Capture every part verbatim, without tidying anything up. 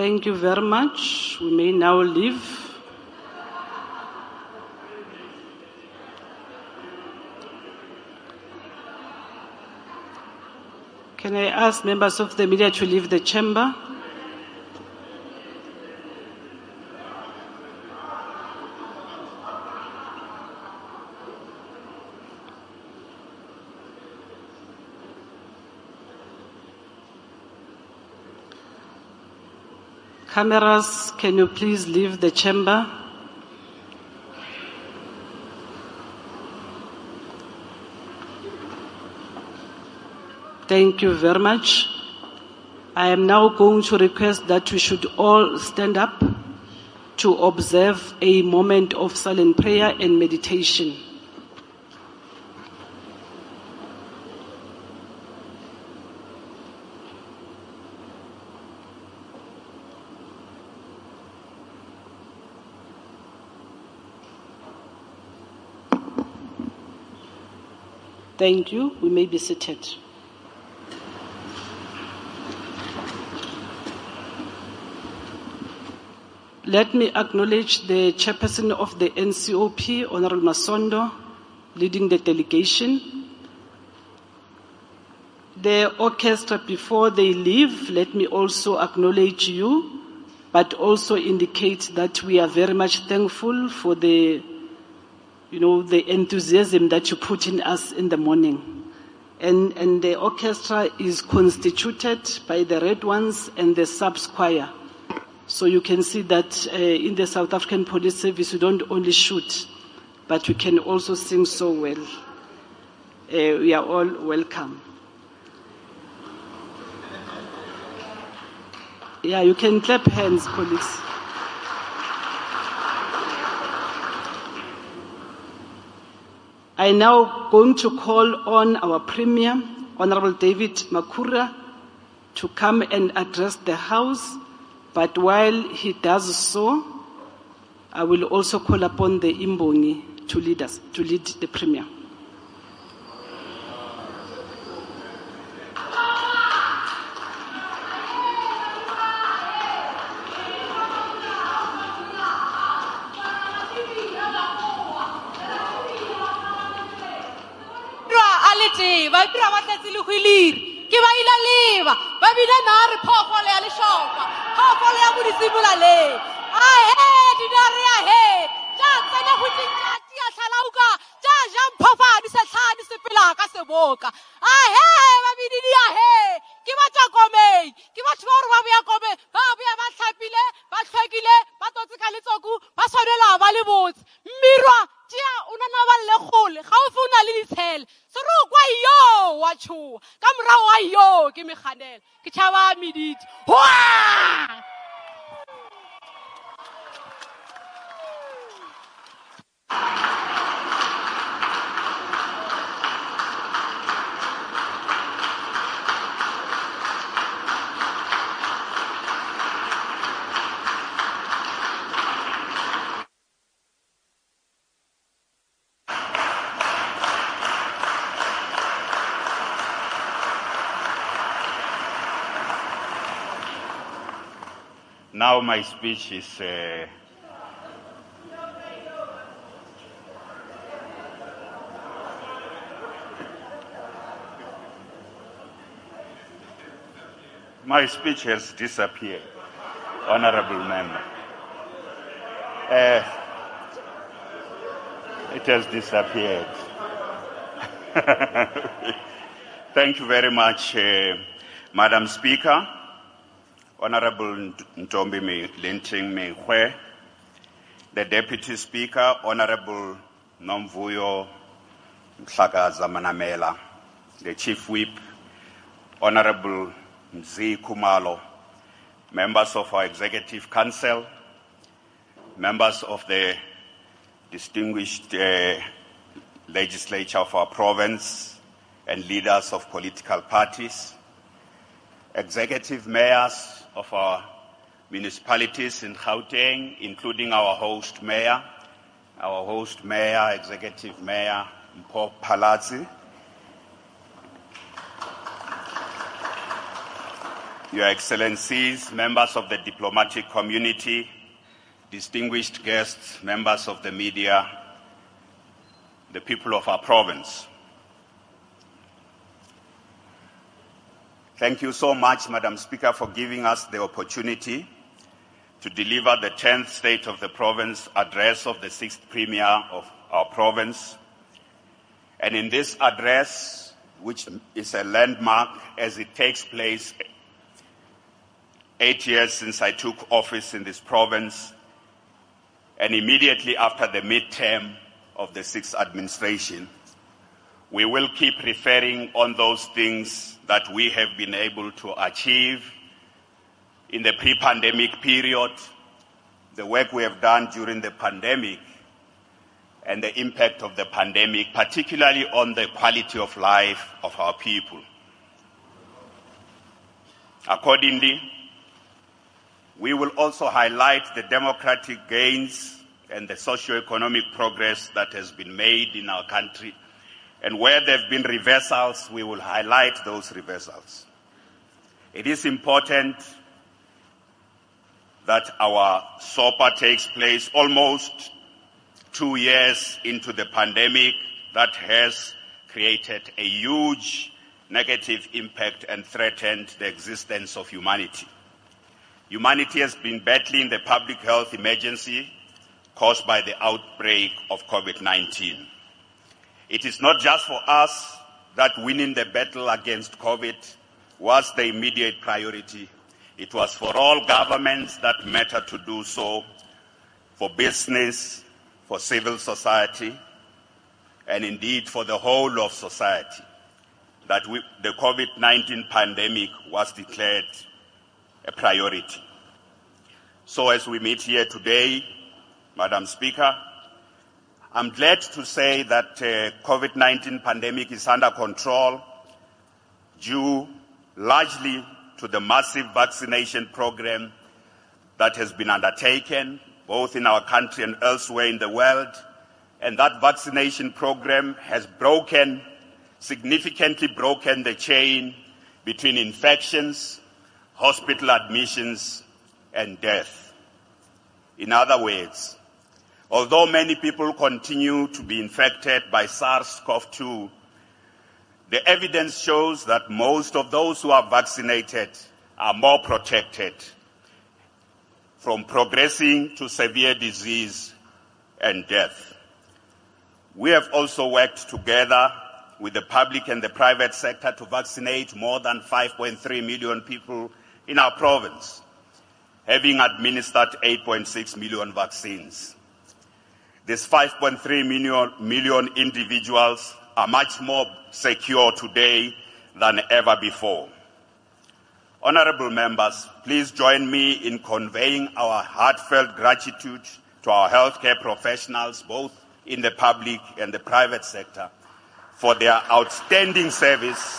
Thank you very much. We may now leave. Can I ask members of the media to leave the chamber? Cameras, can you please leave the chamber? Thank you very much. I am now going to request that we should all stand up to observe a moment of silent prayer and meditation. Thank you. We may be seated. Let me acknowledge the chairperson of the N C O P, Honorable Masondo, leading the delegation. The orchestra, before they leave, let me also acknowledge you, but also indicate that we are very much thankful for the you know, the enthusiasm that you put in us in the morning. And, and the orchestra is constituted by the Red Ones and the subs choir. So you can see that uh, in the South African Police Service, we don't only shoot, but we can also sing so well. Uh, we are all welcome. Yeah, you can clap hands, colleagues. I now going to call on our Premier, Honorable David Makhura, to come and address the House. But while he does so, I will also call upon the Imbongi to lead us, to lead the Premier. Ke ba ila leba ba bina na re phofole ya leshopa phofole ya bodisimola le a he dinare ya he tja tsena go tsinja tia tlhalauka tja jang phofa di sa tlhani sepela ka seboka a he ba bididi ya he ke ba tja komeng ke ba tshwa re ba bya kome ba bya ba tlhapile ba tlhwekile ba totse ka letsoku ba tshwanela ba le botse mmirwa tia una na ba le gole ga o funa le ditshele sero kwa yo wa tsho ka mra wa yo ke meganela ke tshaba mediti wa Now my speech is uh, my speech has disappeared, Honorable Member. Uh, it has disappeared. Thank you very much, uh, Madam Speaker. Honorable Ntombi Linting Mengwe, the Deputy Speaker, Honorable Nomvuyo Mhlakaza Manamela, the Chief Whip, Honorable Mzi Kumalo, members of our Executive Council, members of the distinguished uh, legislature of our province, and leaders of political parties, executive mayors of our municipalities in Gauteng, including our host mayor, our host mayor, executive mayor, Mpho Phalatse, Your Excellencies, members of the diplomatic community, distinguished guests, members of the media, the people of our province. Thank you so much, Madam Speaker, for giving us the opportunity to deliver the tenth State of the Province address of the sixth Premier of our province. And in this address, which is a landmark as it takes place eight years since I took office in this province, and immediately after the midterm of the sixth administration, we will keep referring on those things that we have been able to achieve in the pre-pandemic period, the work we have done during the pandemic, and the impact of the pandemic, particularly on the quality of life of our people. Accordingly, we will also highlight the democratic gains and the socio-economic progress that has been made in our country. And where there have been reversals, we will highlight those reversals. It is important that our SOPA takes place almost two years into the pandemic that has created a huge negative impact and threatened the existence of humanity. Humanity has been battling the public health emergency caused by the outbreak of COVID nineteen. It is not just for us that winning the battle against COVID was the immediate priority. It was for all governments that matter to do so, for business, for civil society, and indeed for the whole of society, that we, the COVID nineteen pandemic was declared a priority. So as we meet here today, Madam Speaker, I'm glad to say that uh, COVID nineteen pandemic is under control due largely to the massive vaccination program that has been undertaken both in our country and elsewhere in the world. And that vaccination program has broken, significantly broken the chain between infections, hospital admissions, and death. In other words, although many people continue to be infected by SARS CoV two, the evidence shows that most of those who are vaccinated are more protected from progressing to severe disease and death. We have also worked together with the public and the private sector to vaccinate more than five point three million people in our province, having administered eight point six million vaccines. These five point three million, million individuals are much more secure today than ever before. Honorable members, please join me in conveying our heartfelt gratitude to our healthcare professionals, both in the public and the private sector, for their outstanding service.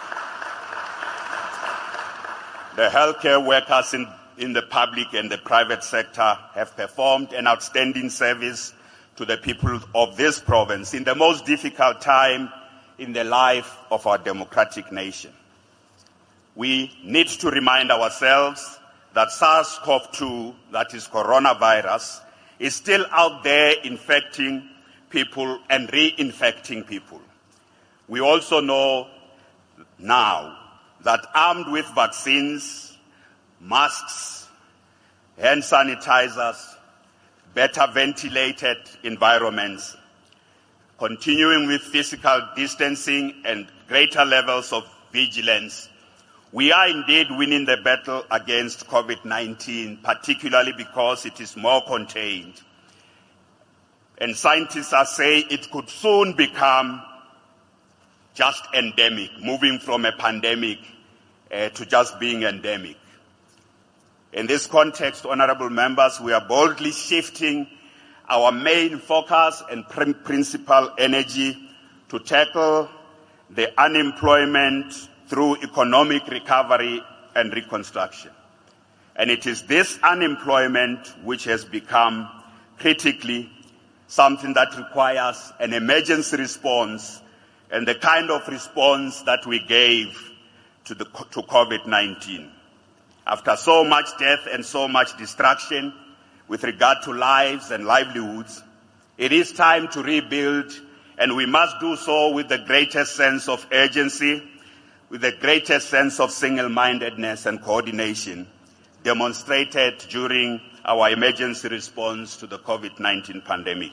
The healthcare workers in, in the public and the private sector have performed an outstanding service to the people of this province in the most difficult time in the life of our democratic nation. We need to remind ourselves that SARS CoV two, that is coronavirus, is still out there infecting people and reinfecting people. We also know now that armed with vaccines, masks, hand sanitizers, better ventilated environments, continuing with physical distancing and greater levels of vigilance, we are indeed winning the battle against COVID nineteen, particularly because it is more contained. And scientists are saying it could soon become just endemic, moving from a pandemic uh, to just being endemic. In this context, honorable members, we are boldly shifting our main focus and pr- principal energy to tackle the unemployment through economic recovery and reconstruction. And it is this unemployment which has become critically something that requires an emergency response, and the kind of response that we gave to, the, to COVID nineteen. After so much death and so much destruction with regard to lives and livelihoods, it is time to rebuild, and we must do so with the greatest sense of urgency, with the greatest sense of single-mindedness and coordination demonstrated during our emergency response to the COVID nineteen pandemic.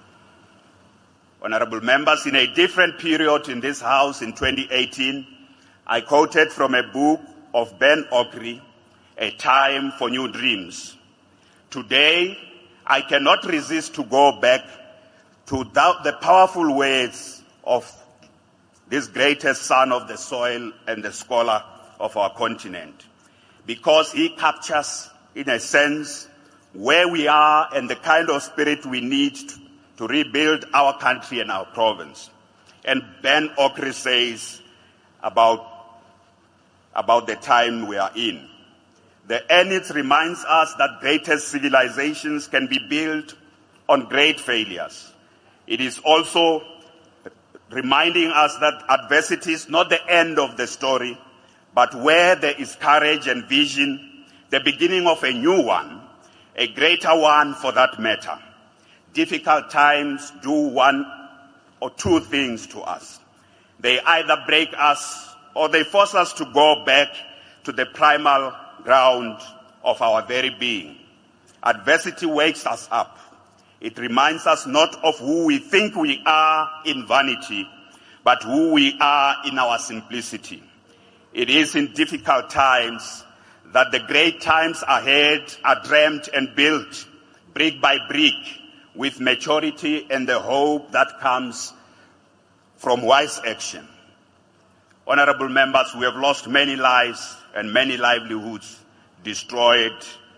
Honorable members, in a different period in this House in twenty eighteen, I quoted from a book of Ben Okri, A Time for New Dreams. Today, I cannot resist to go back to the powerful words of this greatest son of the soil and the scholar of our continent, because he captures, in a sense, where we are and the kind of spirit we need to, to rebuild our country and our province. And Ben Okri says about, about the time we are in. The Enid reminds us that greatest civilizations can be built on great failures. It is also reminding us that adversity is not the end of the story, but where there is courage and vision, the beginning of a new one, a greater one for that matter. Difficult times do one or two things to us. They either break us or they force us to go back to the primal ground of our very being. Adversity wakes us up. It reminds us not of who we think we are in vanity, but who we are in our simplicity. It is in difficult times that the great times ahead are dreamt and built brick by brick with maturity and the hope that comes from wise action. Honorable members, we have lost many lives and many livelihoods destroyed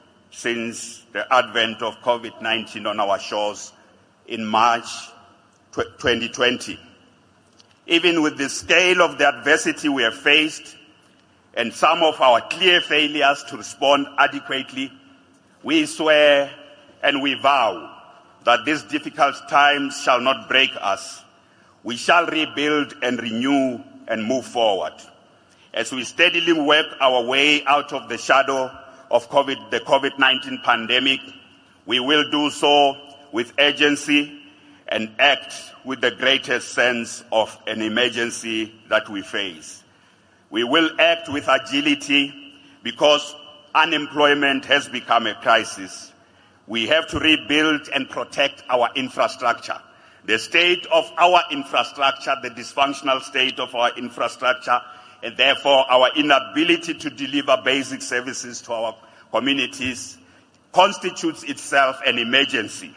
since the advent of COVID nineteen on our shores in March twenty twenty. Even with the scale of the adversity we have faced and some of our clear failures to respond adequately, we swear and we vow that these difficult times shall not break us. We shall rebuild and renew and move forward. As we steadily work our way out of the shadow of COVID, the COVID nineteen pandemic, we will do so with urgency and act with the greatest sense of an emergency that we face. We will act with agility because unemployment has become a crisis. We have to rebuild and protect our infrastructure. The state of our infrastructure, the dysfunctional state of our infrastructure, and therefore our inability to deliver basic services to our communities constitutes itself an emergency.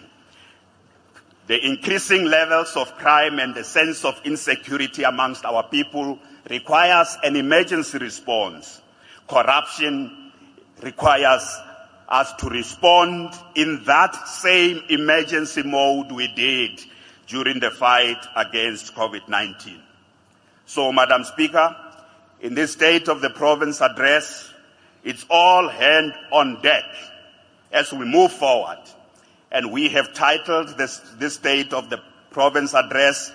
The increasing levels of crime and the sense of insecurity amongst our people requires an emergency response. Corruption requires us to respond in that same emergency mode we did during the fight against COVID nineteen. So, Madam Speaker, in this State of the Province address, it's all hand on deck as we move forward. And we have titled this, this State of the Province address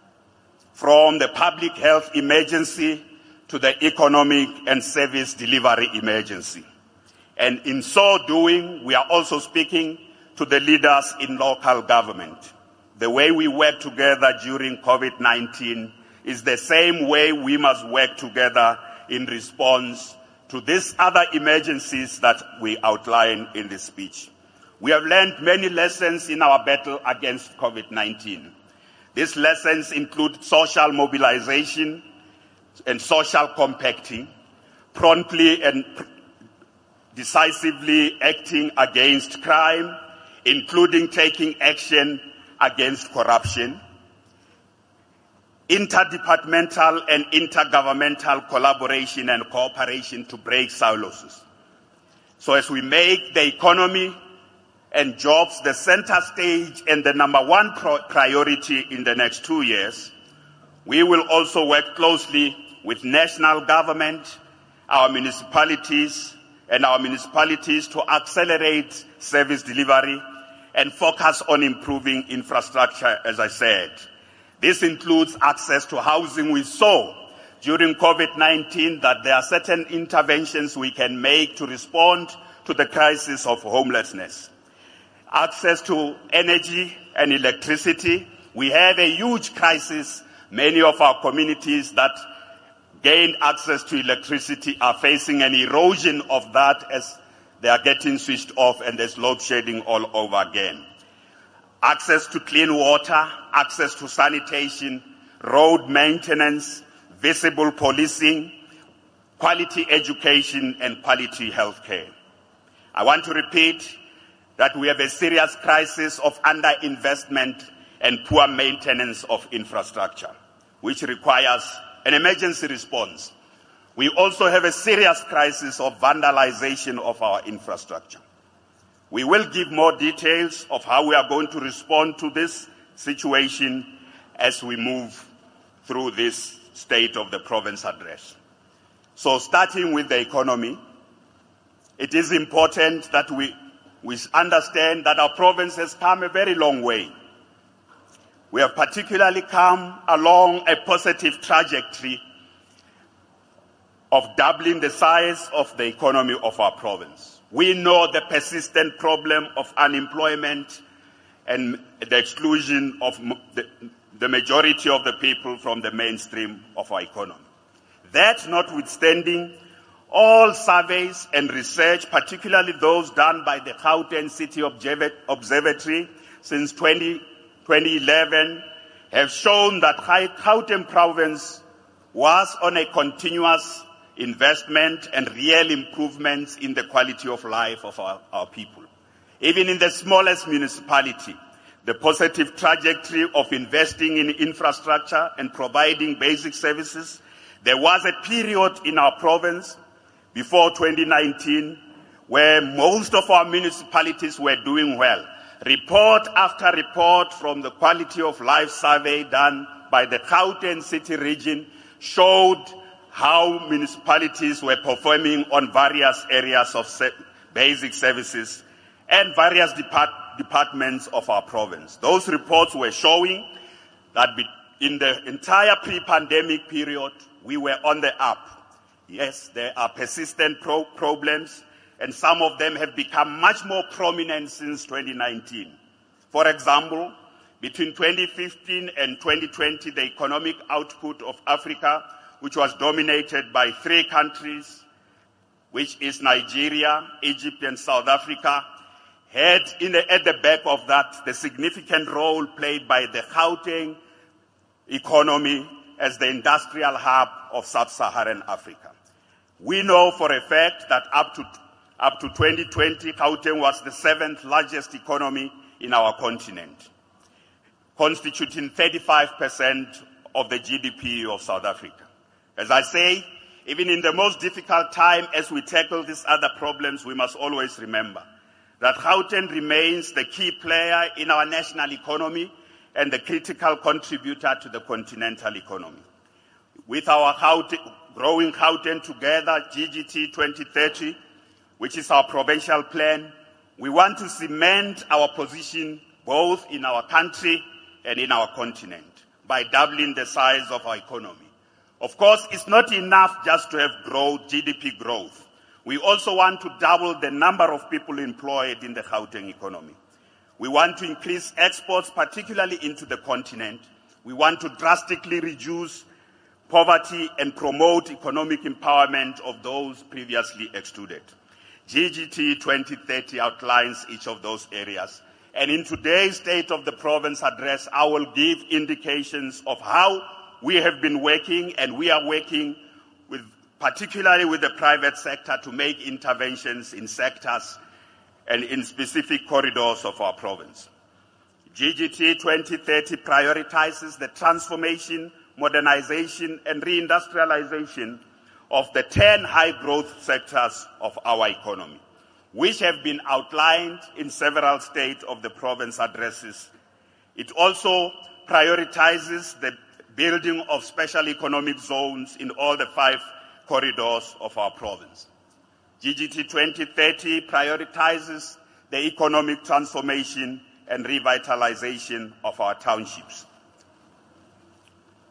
from the public health emergency to the economic and service delivery emergency. And in so doing, we are also speaking to the leaders in local government. The way we work together during COVID nineteen is the same way we must work together in response to these other emergencies that we outline in this speech. We have learned many lessons in our battle against COVID nineteen. These lessons include social mobilization and social compacting, promptly and decisively acting against crime, including taking action against corruption, interdepartmental and intergovernmental collaboration and cooperation to break silos. So as we make the economy and jobs the center stage and the number one pro- priority in the next two years, we will also work closely with national government, our municipalities, and our municipalities to accelerate service delivery and focus on improving infrastructure, as I said. This includes access to housing. We saw during COVID nineteen that there are certain interventions we can make to respond to the crisis of homelessness. Access to energy and electricity. We have a huge crisis. Many of our communities that gained access to electricity are facing an erosion of that as they are getting switched off and there's load shedding all over again. Access to clean water, access to sanitation, road maintenance, visible policing, quality education and quality healthcare. I want to repeat that we have a serious crisis of underinvestment and poor maintenance of infrastructure, which requires an emergency response. We also have a serious crisis of vandalization of our infrastructure. We will give more details of how we are going to respond to this situation as we move through this State of the Province address. So starting with the economy, it is important that we, we understand that our province has come a very long way. We have particularly come along a positive trajectory of doubling the size of the economy of our province. We know the persistent problem of unemployment and the exclusion of the, the majority of the people from the mainstream of our economy. That notwithstanding, all surveys and research, particularly those done by the Gauteng City Observatory since twenty eleven, have shown that Gauteng province was on a continuous investment and real improvements in the quality of life of our, our people. Even in the smallest municipality, the positive trajectory of investing in infrastructure and providing basic services. There was a period in our province before twenty nineteen where most of our municipalities were doing well. Report after report from the Quality of Life survey done by the Gauteng City region showed how municipalities were performing on various areas of se- basic services and various depart- departments of our province. Those reports were showing that be- in the entire pre-pandemic period, we were on the up. Yes, there are persistent pro- problems, and some of them have become much more prominent since twenty nineteen. For example, between twenty fifteen and twenty twenty, the economic output of Africa, which was dominated by three countries, which is Nigeria, Egypt, and South Africa, had in the, at the back of that the significant role played by the Gauteng economy as the industrial hub of sub-Saharan Africa. We know for a fact that up to, up to twenty twenty, Gauteng was the seventh largest economy in our continent, constituting thirty-five percent of the G D P of South Africa. As I say, even in the most difficult time as we tackle these other problems, we must always remember that Gauteng remains the key player in our national economy and the critical contributor to the continental economy. With our Gauteng, growing Gauteng together, G G T twenty thirty, which is our provincial plan, we want to cement our position both in our country and in our continent by doubling the size of our economy. Of course, it's not enough just to have growth, G D P growth. We also want to double the number of people employed in the Gauteng economy. We want to increase exports, particularly into the continent. We want to drastically reduce poverty and promote economic empowerment of those previously excluded. G G T twenty thirty outlines each of those areas. And in today's State of the Province address, I will give indications of how we have been working, and we are working with, particularly with the private sector, to make interventions in sectors and in specific corridors of our province. G G T twenty thirty prioritizes the transformation, modernization, and reindustrialization of the ten high-growth sectors of our economy, which have been outlined in several State of the Province addresses. It also prioritizes the building of special economic zones in all the five corridors of our province. G G T twenty thirty prioritizes the economic transformation and revitalization of our townships.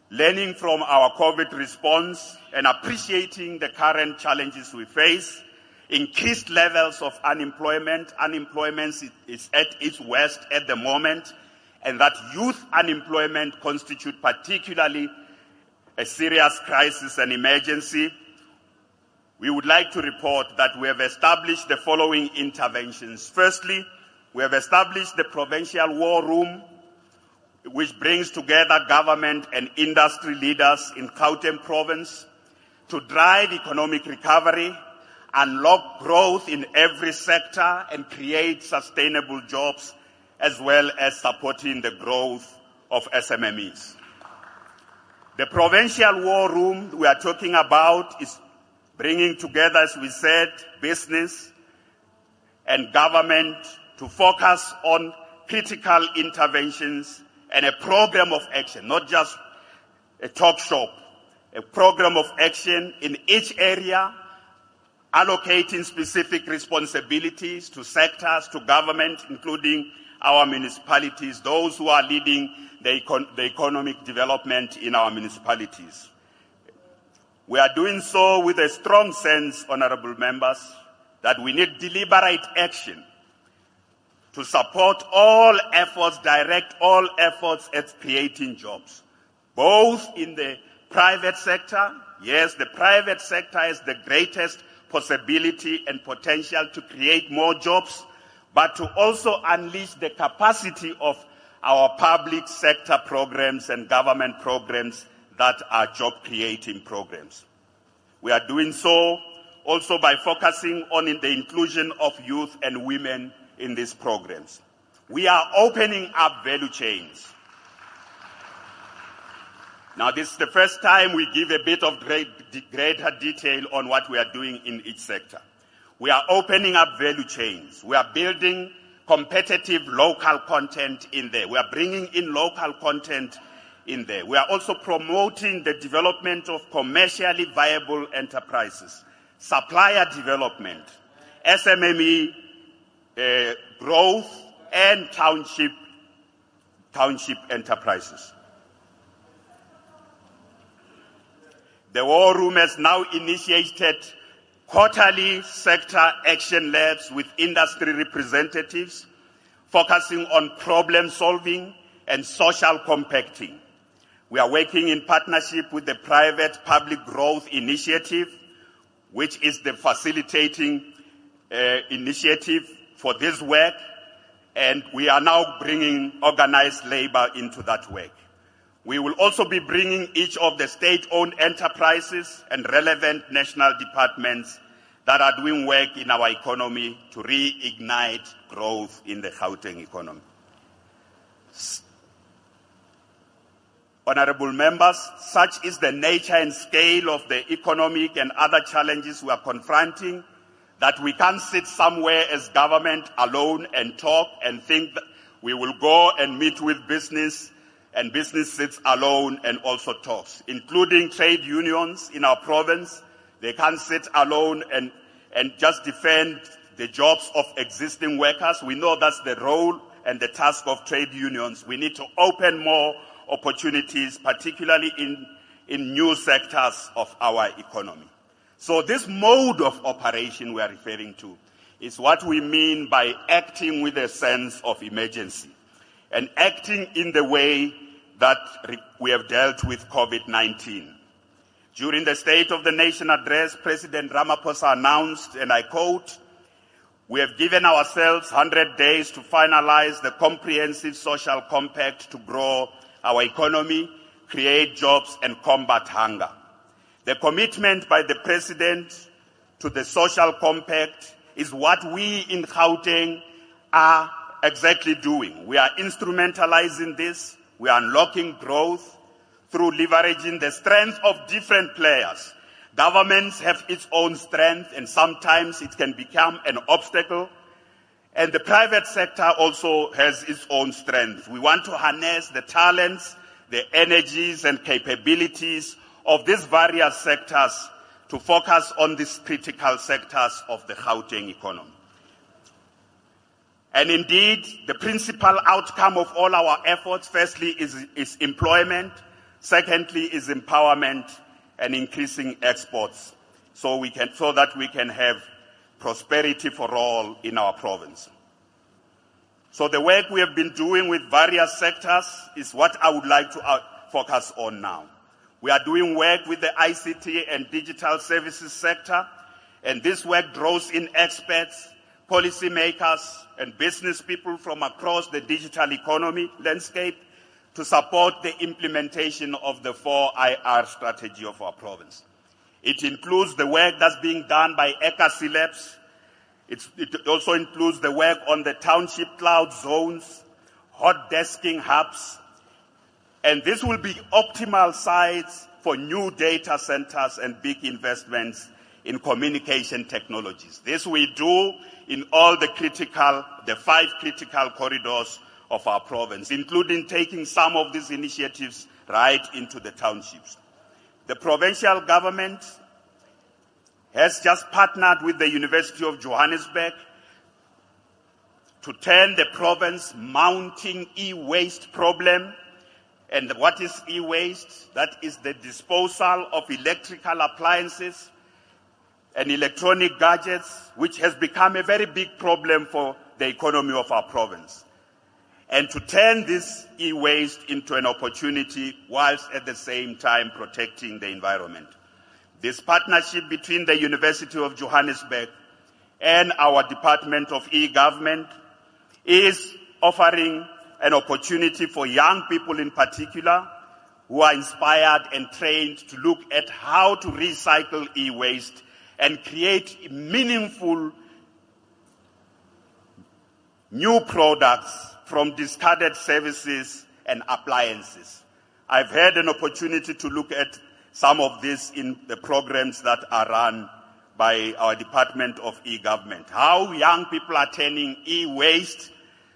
learning from our COVID response and appreciating the current challenges we face, increased levels of unemployment. Unemployment is at its worst at the moment, and that youth unemployment constitutes particularly a serious crisis and emergency. We would like to report that we have established the following interventions. Firstly, we have established the Provincial War Room, which brings together government and industry leaders in Gauteng province to drive economic recovery, unlock growth in every sector, and create sustainable jobs, as well as supporting the growth of S M M Es. The Provincial War Room we are talking about is bringing together, as we said, business and government to focus on critical interventions and a program of action, not just a talk shop, a program of action in each area, allocating specific responsibilities to sectors, to government, including our municipalities, those who are leading the, econ the economic development in our municipalities. We are doing so with a strong sense, honorable members, that we need deliberate action to support all efforts, direct all efforts at creating jobs, both in the private sector. Yes, the private sector has the greatest possibility and potential to create more jobs, but to also unleash the capacity of our public sector programs and government programs that are job-creating programs. We are doing so also by focusing on the inclusion of youth and women in these programs. We are opening up value chains. Now, this is the first time we give a bit of great, greater detail on what we are doing in each sector. We are opening up value chains. We are building competitive local content in there. We are bringing in local content in there. We are also promoting the development of commercially viable enterprises, supplier development, S M M E uh, growth, and township, township enterprises. The War Room has now initiated quarterly sector action labs with industry representatives, focusing on problem solving and social compacting. We are working in partnership with the Private Public Growth Initiative, which is the facilitating uh, initiative for this work, and we are now bringing organized labor into that work. We will also be bringing each of the state-owned enterprises and relevant national departments that are doing work in our economy to reignite growth in the Gauteng economy. Honorable members, such is the nature and scale of the economic and other challenges we are confronting that we can't sit somewhere as government alone and talk and think that we will go and meet with business and business sits alone and also talks, including trade unions in our province. They can't sit alone and, and just defend the jobs of existing workers. We know that's the role and the task of trade unions. We need to open more opportunities, particularly in, in new sectors of our economy. So this mode of operation we are referring to is what we mean by acting with a sense of emergency and acting in the way that we have dealt with COVID nineteen. During the State of the Nation address, President Ramaphosa announced, and I quote, "We have given ourselves one hundred days to finalize the comprehensive social compact to grow our economy, create jobs, and combat hunger." The commitment by the President to the social compact is what we in Gauteng are exactly doing. We are instrumentalizing this. We are unlocking growth through leveraging the strength of different players. Governments have its own strength, and sometimes it can become an obstacle. And the private sector also has its own strength. We want to harness the talents, the energies, and capabilities of these various sectors to focus on these critical sectors of the Gauteng economy. And indeed, the principal outcome of all our efforts, firstly, is, is employment. Secondly is empowerment and increasing exports so we can, so that we can have prosperity for all in our province. So the work we have been doing with various sectors is what I would like to focus on now. We are doing work with the I C T and digital services sector, and this work draws in experts, policymakers, and business people from across the digital economy landscape to support the implementation of the four I R strategy of our province. It includes the work that's being done by ECASI Labs. It's, it also includes the work on the township cloud zones, hot desking hubs, and this will be optimal sites for new data centers and big investments in communication technologies. This we do in all the critical, the five critical corridors of our province, including taking some of these initiatives right into the townships. The provincial government has just partnered with the University of Johannesburg to turn the province's mounting e-waste problem. And what is e-waste? That is the disposal of electrical appliances and electronic gadgets, which has become a very big problem for the economy of our province. And to turn this e-waste into an opportunity whilst at the same time protecting the environment. This partnership between the University of Johannesburg and our Department of E-Government is offering an opportunity for young people in particular who are inspired and trained to look at how to recycle e-waste and create meaningful new products from discarded services and appliances. I've had an opportunity to look at some of this in the programs that are run by our Department of E-Government. How young people are turning e-waste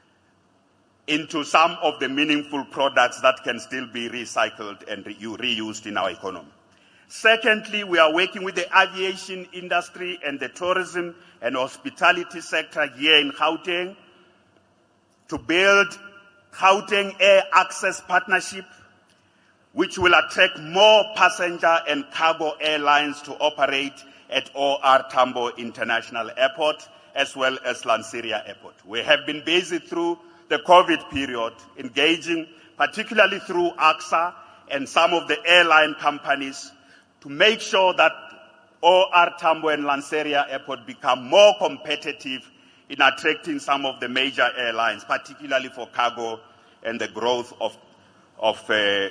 into some of the meaningful products that can still be recycled and re- reused in our economy. Secondly, we are working with the aviation industry and the tourism and hospitality sector here in Gauteng to build Gauteng Air Access Partnership, which will attract more passenger and cargo airlines to operate at O R Tambo International Airport as well as Lanseria Airport. We have been busy through the COVID period, engaging particularly through A X A and some of the airline companies to make sure that O R Tambo and Lanseria Airport become more competitive in attracting some of the major airlines, particularly for cargo and the growth of, of, uh,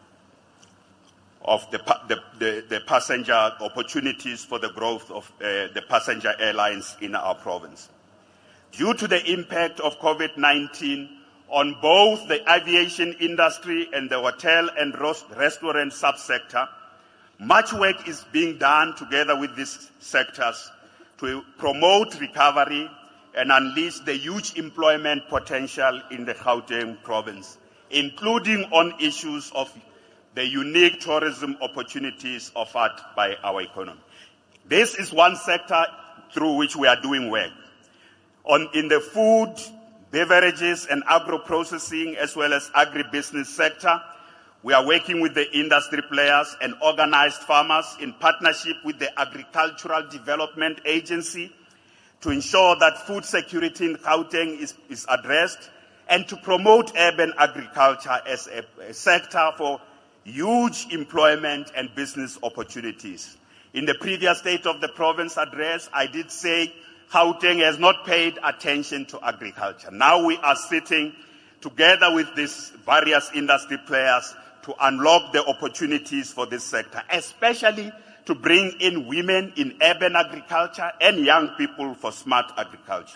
of the, the, the, the passenger opportunities for the growth of uh, the passenger airlines in our province. Due to the impact of COVID nineteen on both the aviation industry and the hotel and restaurant subsector, much work is being done together with these sectors to promote recovery and unleash the huge employment potential in the Gauteng province, including on issues of the unique tourism opportunities offered by our economy. This is one sector through which we are doing work. On, in the food, beverages and agro-processing as well as agribusiness sector, we are working with the industry players and organized farmers in partnership with the Agricultural Development Agency to ensure that food security in Gauteng is, is addressed and to promote urban agriculture as a, a sector for huge employment and business opportunities. In the previous State of the Province address, I did say Gauteng has not paid attention to agriculture. Now we are sitting together with these various industry players to unlock the opportunities for this sector, especially to bring in women in urban agriculture and young people for smart agriculture.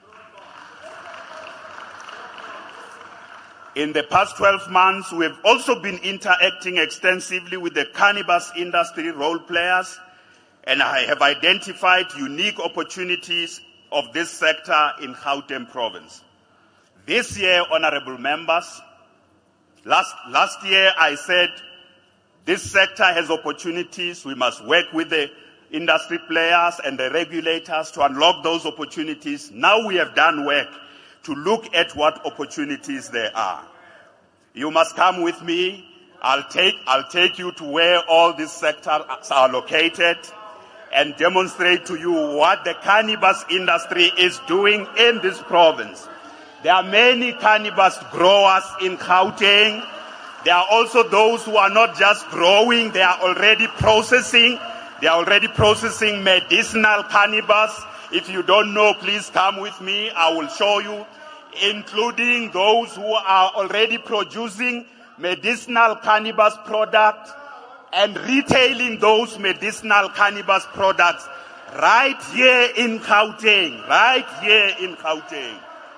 In the past twelve months, we have also been interacting extensively with the cannabis industry role players, and I have identified unique opportunities of this sector in Gauteng province. This year, honorable members, last, last year I said this sector has opportunities. We must work with the industry players and the regulators to unlock those opportunities. Now we have done work to look at what opportunities there are. You must come with me I'll take, I'll take you to where all these sectors are located and demonstrate to you what the cannabis industry is doing in this province. There are many cannabis growers in Gauteng. There are also those who are not just growing, they are already processing. They are already processing medicinal cannabis. If you don't know, please come with me. I will show you, including those who are already producing medicinal cannabis products and retailing those medicinal cannabis products right here in Gauteng, right here in Gauteng.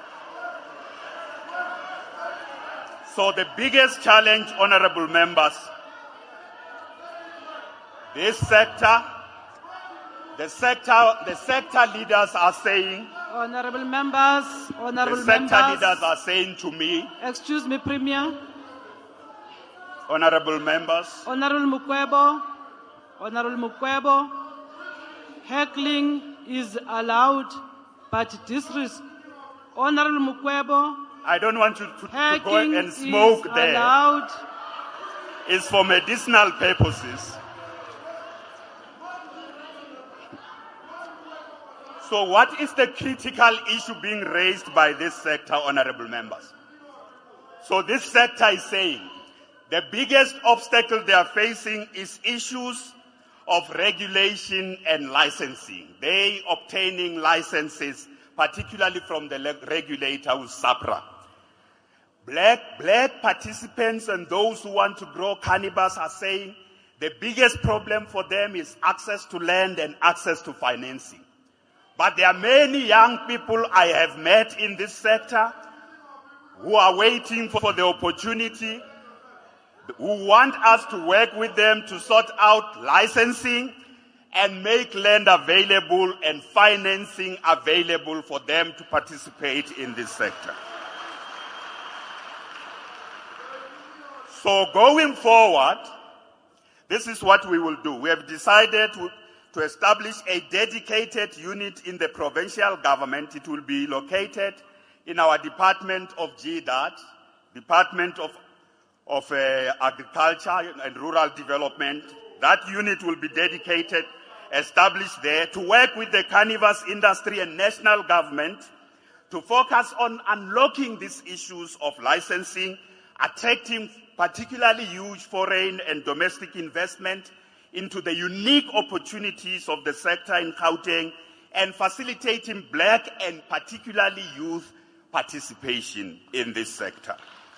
So the biggest challenge, honorable members, this sector, the sector, the sector leaders are saying, Honorable members, honorable the sector members, leaders are saying to me, excuse me, Premier, honorable members, Honorable Mukwebo, Honorable Mukwebo, heckling is allowed, but disres- Honorable Mukwebo, I don't want you to, to go hacking and smoke is there. allowed. It's for medicinal purposes. So what is the critical issue being raised by this sector, honorable members? So this sector is saying the biggest obstacle they are facing is issues of regulation and licensing. They obtaining licenses, particularly from the regulator who's SAPRA. Black, black participants and those who want to grow cannabis are saying the biggest problem for them is access to land and access to financing. But there are many young people I have met in this sector who are waiting for the opportunity, who want us to work with them to sort out licensing and make land available and financing available for them to participate in this sector. So going forward, this is what we will do. We have decided to, to establish a dedicated unit in the provincial government. It will be located in our Department of G D A T, Department of, of uh, Agriculture and Rural Development. That unit will be dedicated, established there to work with the cannabis industry and national government to focus on unlocking these issues of licensing, attracting particularly huge foreign and domestic investment into the unique opportunities of the sector in Gauteng, and facilitating black and particularly youth participation in this sector.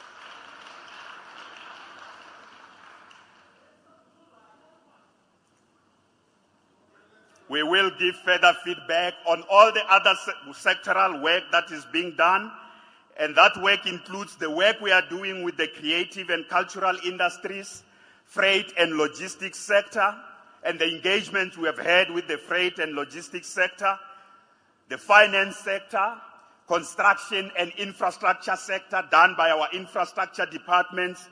We will give further feedback on all the other se- sectoral work that is being done, and that work includes the work we are doing with the creative and cultural industries, freight and logistics sector, and the engagement we have had with the freight and logistics sector, the finance sector, construction and infrastructure sector done by our infrastructure departments,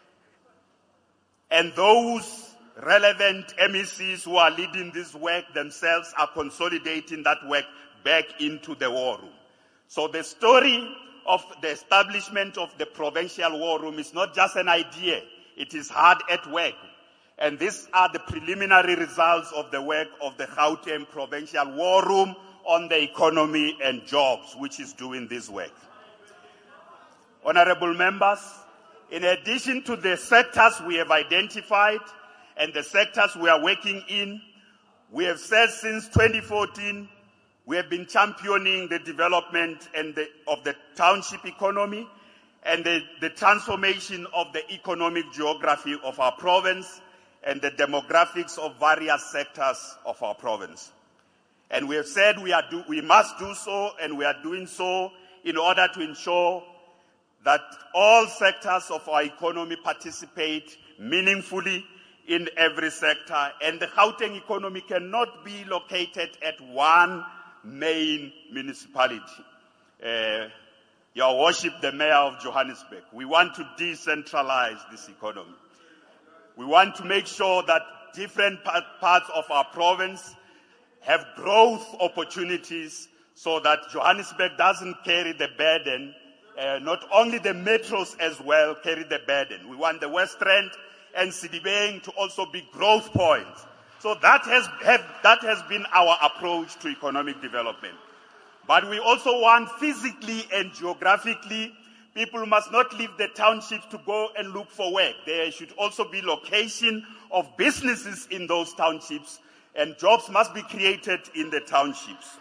and those relevant M E Cs who are leading this work themselves are consolidating that work back into the war room. So the story of the establishment of the provincial war room is not just an idea, it is hard at work. And these are the preliminary results of the work of the Gauteng Provincial War Room on the economy and jobs, which is doing this work. Honorable members, in addition to the sectors we have identified and the sectors we are working in, we have said since twenty fourteen, we have been championing the development and the, of the township economy and the, the transformation of the economic geography of our province and the demographics of various sectors of our province. And we have said we, are do, we must do so, and we are doing so in order to ensure that all sectors of our economy participate meaningfully in every sector. And the Gauteng economy cannot be located at one main municipality. Uh, Your Worship, the Mayor of Johannesburg, we want to decentralize this economy. We want to make sure that different parts of our province have growth opportunities so that Johannesburg doesn't carry the burden, uh, not only the metros as well carry the burden. We want the West Rand and Sidibeng to also be growth points. So that has, have, that has been our approach to economic development. But we also want physically and geographically, people must not leave the townships to go and look for work. There should also be location of businesses in those townships, and jobs must be created in the townships.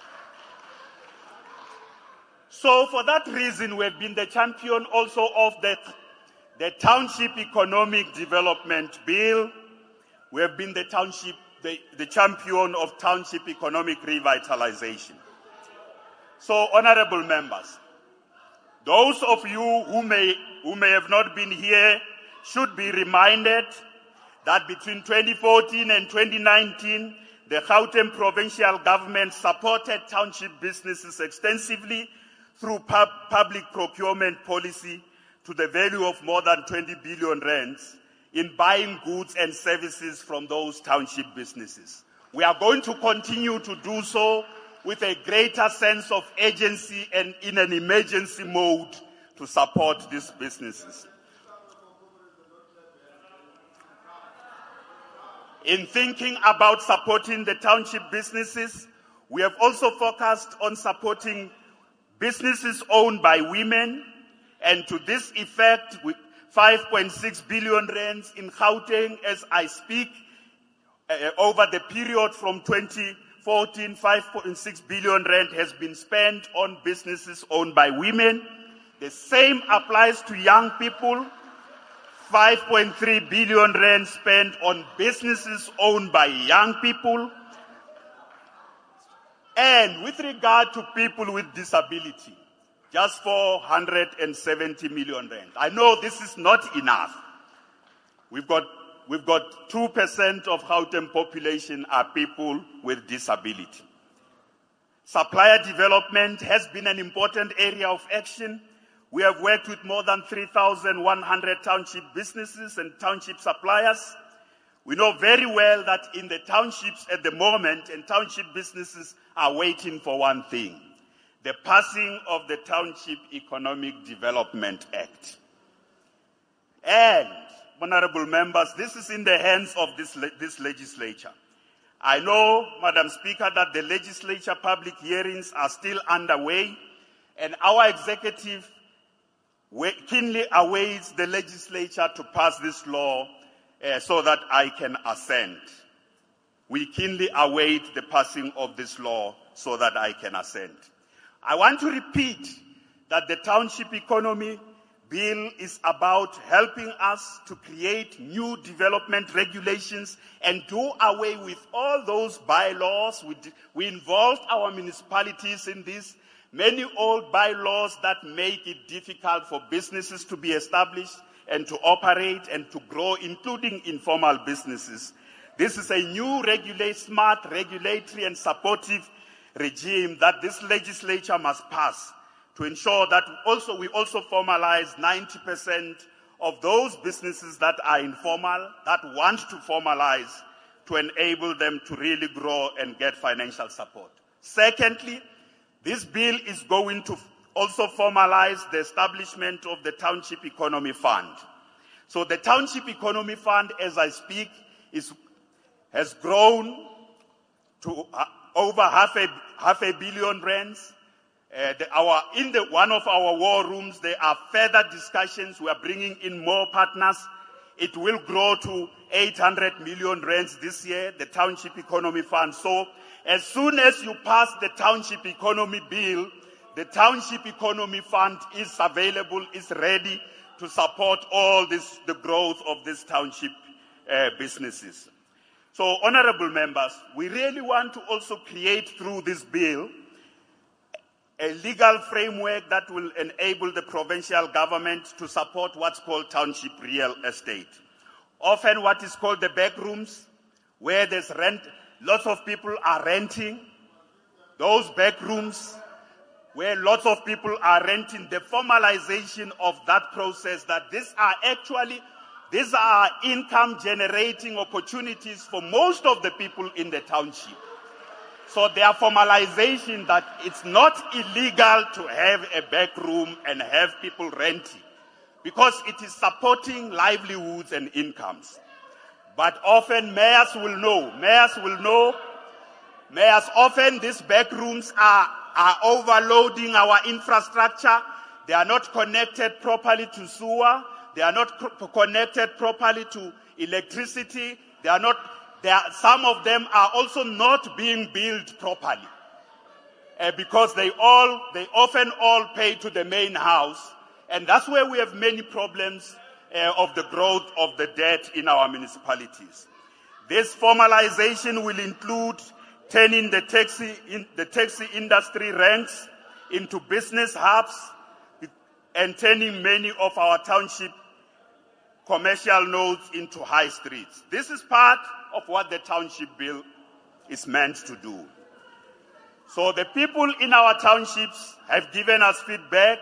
So for that reason, we have been the champion also of the, the Township Economic Development Bill. We have been the township, the, the champion of township economic revitalization. So, honorable members, those of you who may, who may have not been here should be reminded that between twenty fourteen and twenty nineteen, the Gauteng provincial government supported township businesses extensively through pub public procurement policy to the value of more than twenty billion rands in buying goods and services from those township businesses. We are going to continue to do so with a greater sense of agency and in an emergency mode to support these businesses. In thinking about supporting the township businesses, we have also focused on supporting businesses owned by women, and to this effect, with five point six billion rands in Gauteng as I speak, uh, over the period from twenty fourteen, five point six billion rand has been spent on businesses owned by women. The same applies to young people. five point three billion rand spent on businesses owned by young people. And with regard to people with disability, just four hundred seventy million rand. I know this is not enough. We've got We've got two percent of Gauteng population are people with disability. Supplier development has been an important area of action. We have worked with more than three thousand one hundred township businesses and township suppliers. We know very well that in the townships at the moment, and township businesses are waiting for one thing: the passing of the Township Economic Development Act. And honorable members, this is in the hands of this, le this legislature. I know, Madam Speaker, that the legislature public hearings are still underway, and our executive keenly awaits the legislature to pass this law uh, so that I can assent. We keenly await the passing of this law so that I can assent. I want to repeat that the Township Economy Bill is about helping us to create new development regulations and do away with all those bylaws. We, we involved our municipalities in this. Many old bylaws that make it difficult for businesses to be established and to operate and to grow, including informal businesses. This is a new regulate, smart regulatory and supportive regime that this legislature must pass to ensure that also we also formalize ninety percent of those businesses that are informal, that want to formalize, to enable them to really grow and get financial support. Secondly, this bill is going to also formalize the establishment of the Township Economy Fund. So the Township Economy Fund, as I speak, is, has grown to uh, over half a, half a billion rands. Uh, the, our, in the, one of our war rooms, there are further discussions. We are bringing in more partners. It will grow to eight hundred million rands this year, the Township Economy Fund. So as soon as you pass the Township Economy Bill, the Township Economy Fund is available, is ready to support all this, the growth of these township uh, businesses. So, honorable members, we really want to also create through this bill a legal framework that will enable the provincial government to support what's called township real estate. Often what is called the back rooms, where there's rent, lots of people are renting. Those back rooms, where lots of people are renting, the formalization of that process, that these are actually, these are income generating opportunities for most of the people in the township. So their formalization that it's not illegal to have a back room and have people renting. because it is supporting livelihoods and incomes. But often mayors will know, mayors will know, mayors often these back rooms are, are overloading our infrastructure. They are not connected properly to sewer. They are not co- connected properly to electricity. They are not, they are, some of them are also not being built properly. Uh, because they all, they often all pay to the main house. And that's where we have many problems uh, of the growth of the debt in our municipalities. This formalization will include turning the taxi, in, the taxi industry ranks into business hubs and turning many of our township commercial nodes into high streets. This is part of what the township bill is meant to do. So the people in our townships have given us feedback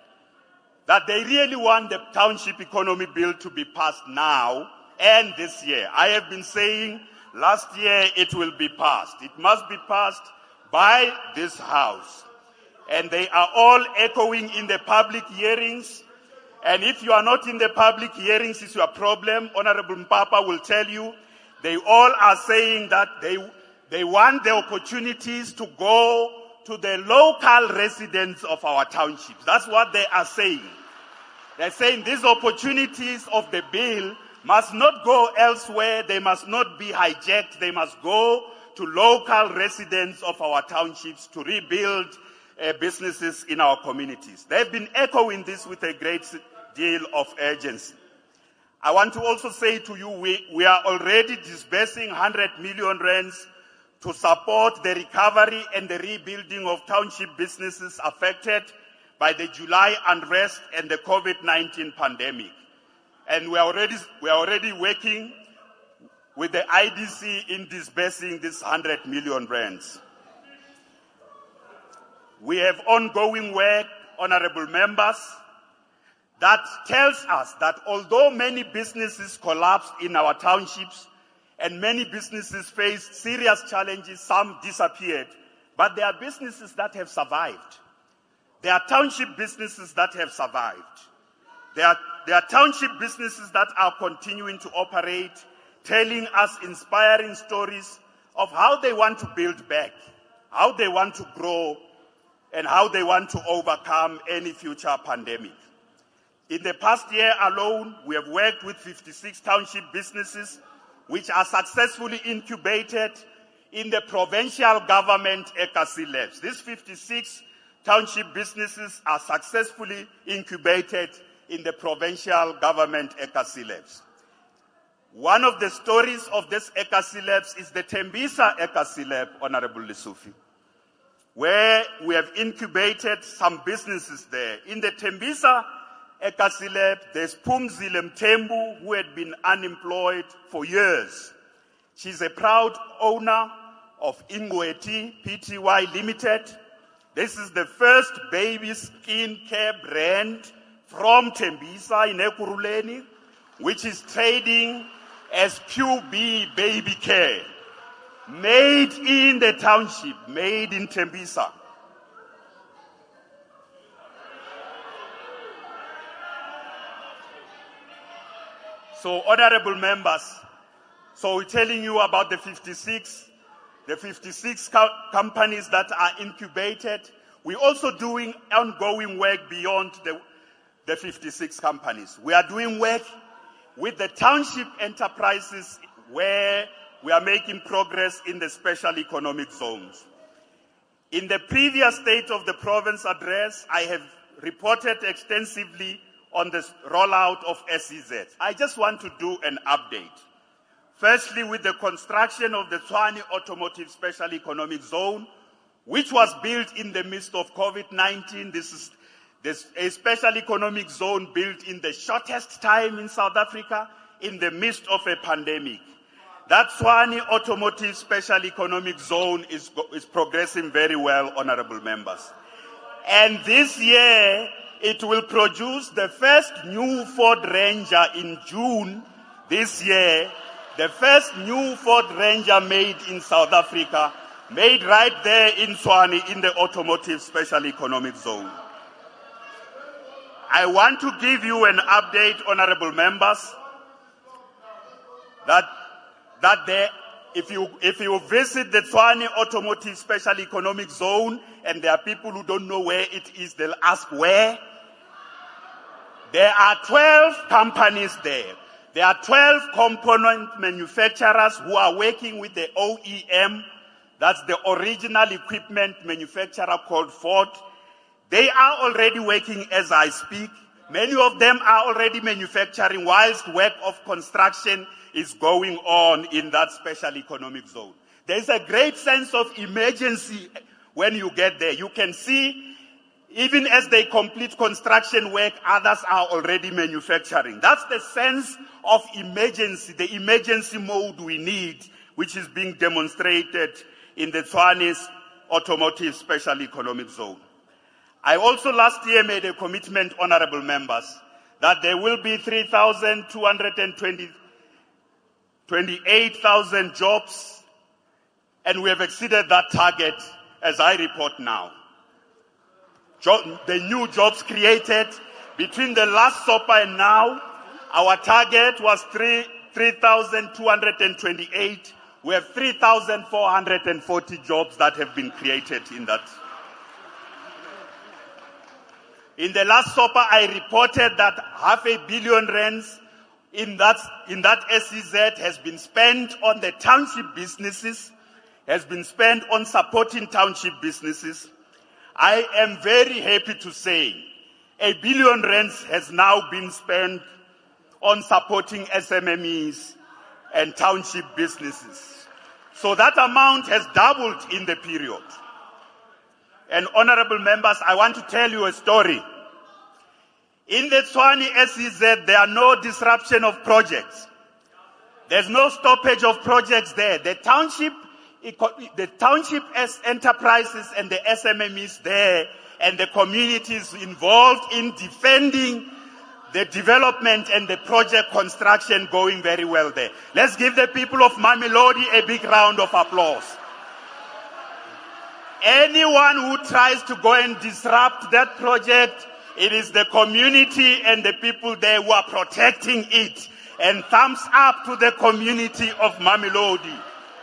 that they really want the township economy bill to be passed now and this year. I have been saying last year it will be passed. It must be passed by this house. And they are all echoing in the public hearings. And if you are not in the public hearings, it's your problem. Honorable Mpapa will tell you, they all are saying that they, they want the opportunities to go to the local residents of our townships. That's what they are saying. They're saying these opportunities of the bill must not go elsewhere. They must not be hijacked. They must go to local residents of our townships to rebuild uh, businesses in our communities. They've been echoing this with a great deal of urgency. I want to also say to you, we, we are already disbursing one hundred million rands to support the recovery and the rebuilding of township businesses affected by the July unrest and the COVID nineteen pandemic. And we are already, we are already working with the I D C in disbursing this one hundred million rands. We have ongoing work, honorable members, that tells us that although many businesses collapsed in our townships and many businesses faced serious challenges, some disappeared, but there are businesses that have survived. There are township businesses that have survived. There are, there are township businesses that are continuing to operate, telling us inspiring stories of how they want to build back, how they want to grow, and how they want to overcome any future pandemic. In the past year alone, we have worked with fifty-six township businesses which are successfully incubated in the provincial government ECASI labs. These fifty-six township businesses are successfully incubated in the provincial government ECASI labs. One of the stories of this ECASI labs is the Tembisa ECASI lab, Honorable Lesufi, where we have incubated some businesses there. In the Tembisa ECASI lab, there's Pumzile Mtembu, who had been unemployed for years. She's a proud owner of Ingweti Pty Limited. This is the first baby skin care brand from Tembisa in Ekurhuleni, which is trading as Q B Baby Care. Made in the township, made in Tembisa. So, honorable members, so we're telling you about the fifty-six, the fifty-six co- companies that are incubated. We're also doing ongoing work beyond the, the fifty-six companies. We are doing work with the township enterprises where we are making progress in the special economic zones. In the previous State of the Province address, I have reported extensively on the rollout of S E Z. I just want to do an update. Firstly, with the construction of the Tshwane Automotive Special Economic Zone, which was built in the midst of COVID nineteen. This is this, a special economic zone built in the shortest time in South Africa, in the midst of a pandemic. That Tshwane Automotive Special Economic Zone is, is progressing very well, honorable members. And this year, it will produce the first new Ford Ranger in June this year, the first new Ford Ranger made in South Africa, made right there in Tshwane in the Automotive Special Economic Zone. I want to give you an update, honorable members, that, that there, if you, if you visit the Tshwane Automotive Special Economic Zone, and there are people who don't know where it is, they'll ask where. There are twelve companies there. There are twelve component manufacturers who are working with the O E M. That's the original equipment manufacturer called Ford. They are already working as I speak. Many of them are already manufacturing whilst work of construction is going on in that special economic zone. There is a great sense of emergency when you get there. You can see, even as they complete construction work, others are already manufacturing. That's the sense of emergency, the emergency mode we need, which is being demonstrated in the Tshwane's Automotive Special Economic Zone. I also last year made a commitment, honorable members, that there will be three thousand two hundred twenty-eight thousand jobs, and we have exceeded that target as I report now. Jo- the new jobs created between the last SOPA and now, our target was three thousand two hundred twenty-eight. We have three thousand four hundred forty jobs that have been created in that. In the last SOPA, I reported that half a billion rands in that, in that S E Z has been spent on the township businesses, has been spent on supporting township businesses. I am very happy to say a billion rands has now been spent on supporting S M M Es and township businesses. So that amount has doubled in the period. And honorable members, I want to tell you a story. In the Tshwane S E Z, there are no disruption of projects. There's no stoppage of projects there. The township, the township enterprises and the S M M Es there and the communities involved in defending the development and the project construction going very well there. Let's give the people of Mamelodi a big round of applause. Anyone who tries to go and disrupt that project, it is the community and the people there who are protecting it. And thumbs up to the community of Mamelodi.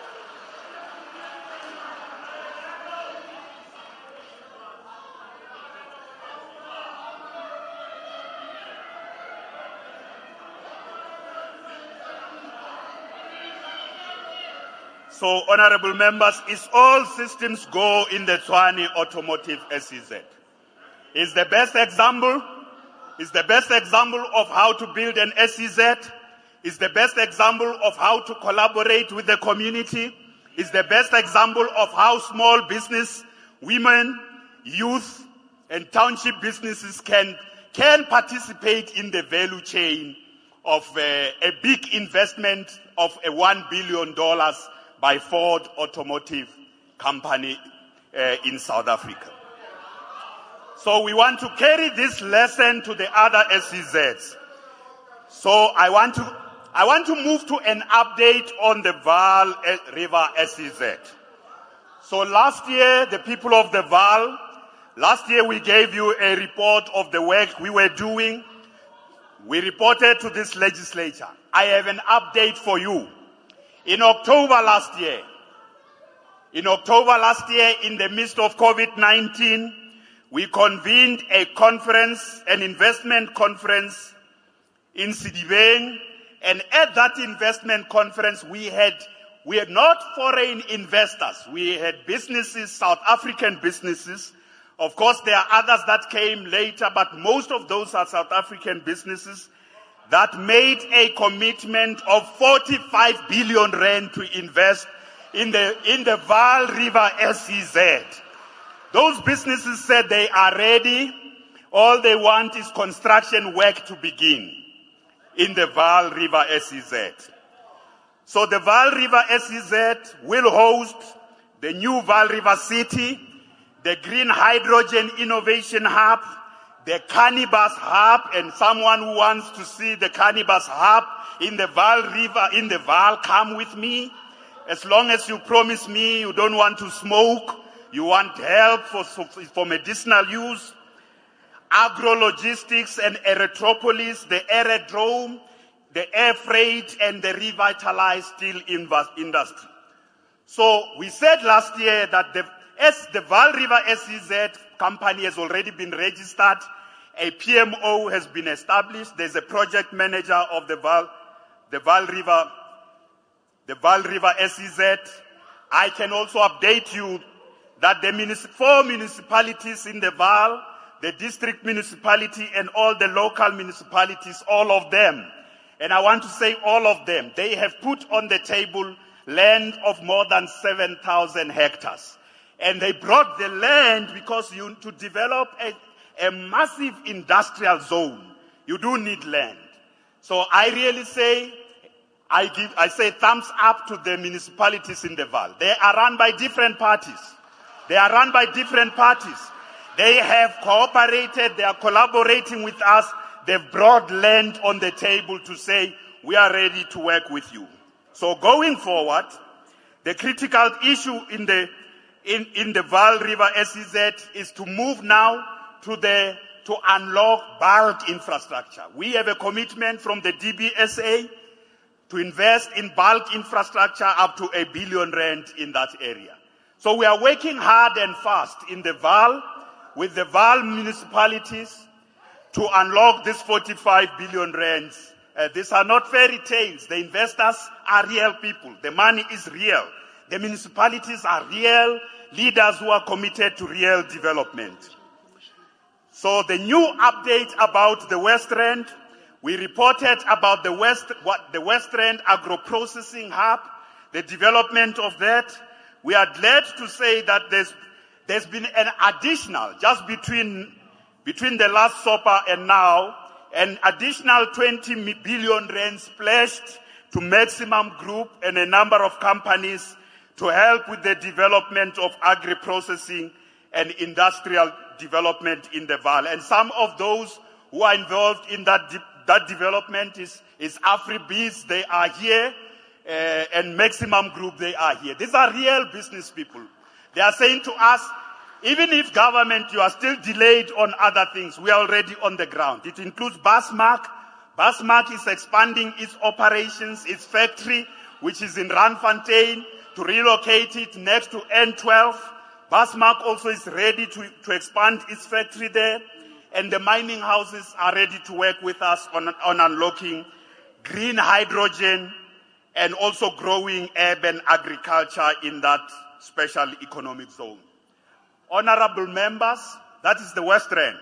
So, honorable members, it's all systems go in the Tshwane Automotive S E Z. It's the best example. It's the best example of how to build an S E Z. It's the best example of how to collaborate with the community. It's the best example of how small business, women, youth, and township businesses can, can participate in the value chain of uh, a big investment of a one billion dollars by Ford Automotive Company uh, in South Africa. So we want to carry this lesson to the other S E Zs. So I want to, I want to move to an update on the Vaal River S E Z. So last year, the people of the Vaal, last year we gave you a report of the work we were doing. We reported to this legislature. I have an update for you. In October last year, in October last year, in the midst of COVID nineteen, we convened a conference, an investment conference in Sedibeng, and at that investment conference, we had, we had not foreign investors, we had businesses, South African businesses. Of course, there are others that came later, but most of those are South African businesses that made a commitment of forty-five billion rand to invest in the, in the Vaal River S E Z. Those businesses said they are ready. All they want is construction work to begin in the Vaal River S E Z. So the Vaal River S E Z will host the new Vaal River City, the Green Hydrogen Innovation Hub, the Cannabis Hub, and someone who wants to see the Cannabis Hub in the Vaal River, in the Vaal, come with me. As long as you promise me you don't want to smoke, you want help for, for medicinal use. agro-logistics and erythropolis, the aerodrome, the air freight, and the revitalized steel industry. So we said last year that the, as the Vaal River S E Z company has already been registered, a P M O has been established. There's a project manager of the Vaal, the Vaal River, the Vaal River S E Z. I can also update you that the munici- four municipalities in the Vaal, the district municipality and all the local municipalities, all of them, and I want to say all of them, they have put on the table land of more than seven thousand hectares. And they brought the land because you, to develop a, a massive industrial zone, you do need land. So I really say, I give, I say thumbs up to the municipalities in the Vaal. They are run by different parties. They are run by different parties. They have cooperated, they are collaborating with us. They've brought land on the table to say, we are ready to work with you. So going forward, the critical issue in the in, in the Vaal River S E Z is to move now to the to unlock bulk infrastructure. We have a commitment from the D B S A to invest in bulk infrastructure up to a billion rand in that area. So we are working hard and fast in the Vaal with the Vaal municipalities to unlock this forty-five billion rands. Uh, these are not fairy tales. The investors are real people. The money is real. The municipalities are real leaders who are committed to real development. So the new update about the West Rand, we reported about the West, what the West Rand agro-processing hub, the development of that. We are glad to say that there's, there's been an additional, just between, between the last SOPA and now, an additional twenty billion rand splashed to Maximum Group and a number of companies to help with the development of agri-processing and industrial development in the Vaal. And some of those who are involved in that, de that development is, is AfriBees, they are here, uh, and Maximum Group, they are here. These are real business people. They are saying to us, even if government, you are still delayed on other things, we are already on the ground. It includes Basmark. Basmark is expanding its operations, its factory, which is in Randfontein, to relocate it next to N twelve. Basmark also is ready to, to expand its factory there. And the mining houses are ready to work with us on, on unlocking green hydrogen and also growing urban agriculture in that special economic zone. Honorable members, that is the West Rand.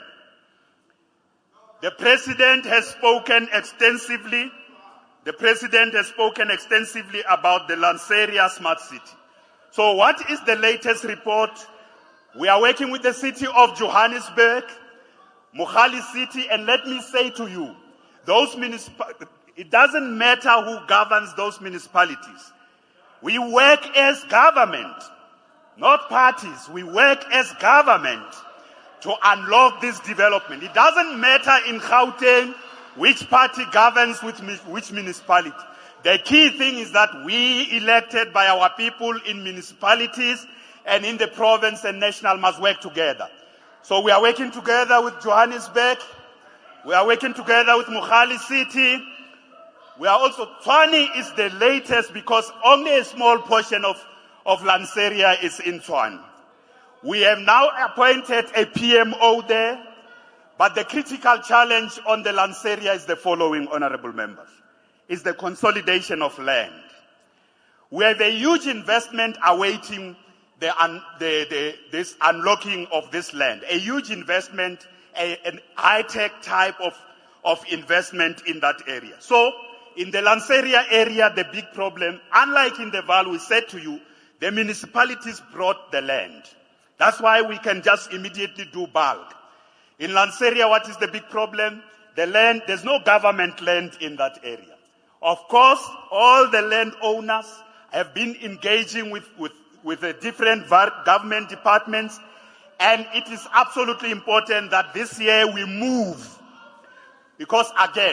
The President has spoken extensively. The President has spoken extensively about the Lanseria Smart City. So what is the latest report? We are working with the city of Johannesburg, Mogale City, and let me say to you, those municipalities, it doesn't matter who governs those municipalities. We work as government, not parties. We work as government to unlock this development. It doesn't matter in Gauteng which party governs with which municipality. The key thing is that we, elected by our people in municipalities and in the province and national, must work together. So we are working together with Johannesburg. We are working together with Mogale City. We are also, Tshwane is the latest because only a small portion of, of Lanseria is in Tshwane. We have now appointed a P M O there, but the critical challenge on the Lanseria is the following, honorable members, is the consolidation of land. We have a huge investment awaiting the, un, the, the, this unlocking of this land, a huge investment, a, an high-tech type of, of investment in that area. So, in the Lanseria area, the big problem, unlike in the Vaal, we said to you, the municipalities brought the land. That's why we can just immediately do bulk. In Lanseria, what is the big problem? The land, there's no government land in that area. Of course, all the landowners have been engaging with, with, with the different government departments, and it is absolutely important that this year we move. Because again,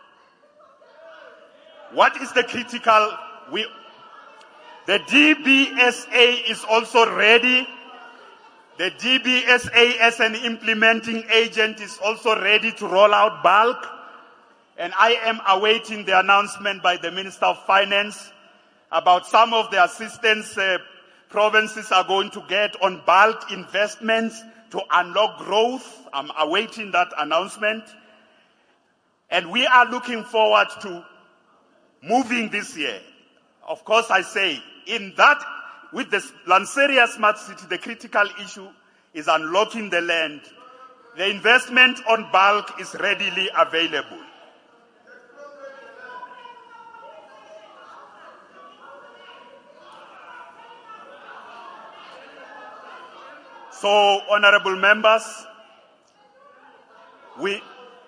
what is the critical? We, the D B S A is also ready. The D B S A as an implementing agent is also ready to roll out bulk, and I am awaiting the announcement by the Minister of Finance about some of the assistance uh, provinces are going to get on bulk investments to unlock growth. I'm awaiting that announcement. And we are looking forward to moving this year. Of course, I say, in that, with the Lanseria Smart City, the critical issue is unlocking the land. The investment on bulk is readily available. So, honorable members, we,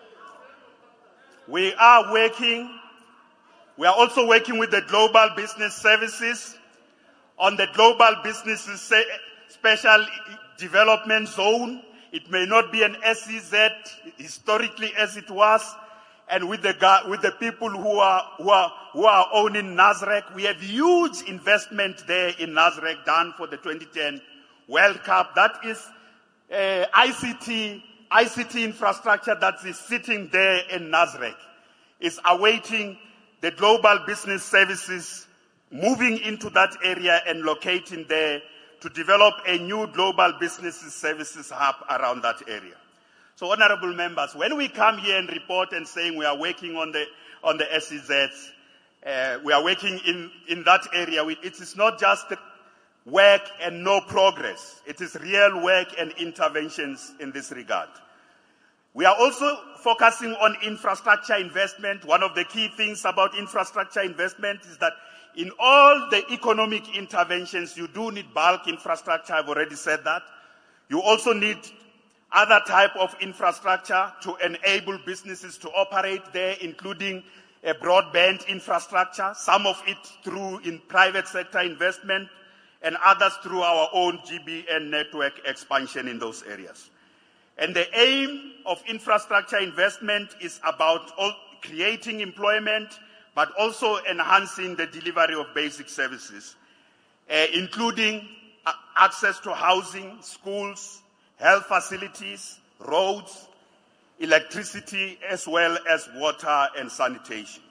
we are working, we are also working with the Global Business Services on the Global Business Special Development Zone. It may not be an S E Z historically as it was, and with the, with the people who are, who are, who are owning Nasrec, we have huge investment there in Nasrec done for the twenty ten World Cup. That is uh, I C T, I C T infrastructure that is sitting there in Nasrec. Is awaiting the Global Business Services moving into that area and locating there to develop a new global business services hub around that area. So, honorable members, when we come here and report and saying we are working on the on the S E Zs, uh, we are working in, in that area, we, it is not just work and no progress. It is real work and interventions in this regard. We are also focusing on infrastructure investment. One of the key things about infrastructure investment is that in all the economic interventions, you do need bulk infrastructure. I've already said that. You also need other type of infrastructure to enable businesses to operate there, including a broadband infrastructure, some of it through in private sector investment, and others through our own G B N network expansion in those areas. And the aim of infrastructure investment is about all creating employment, but also enhancing the delivery of basic services, uh, including uh, access to housing, schools, health facilities, roads, electricity, as well as water and sanitation.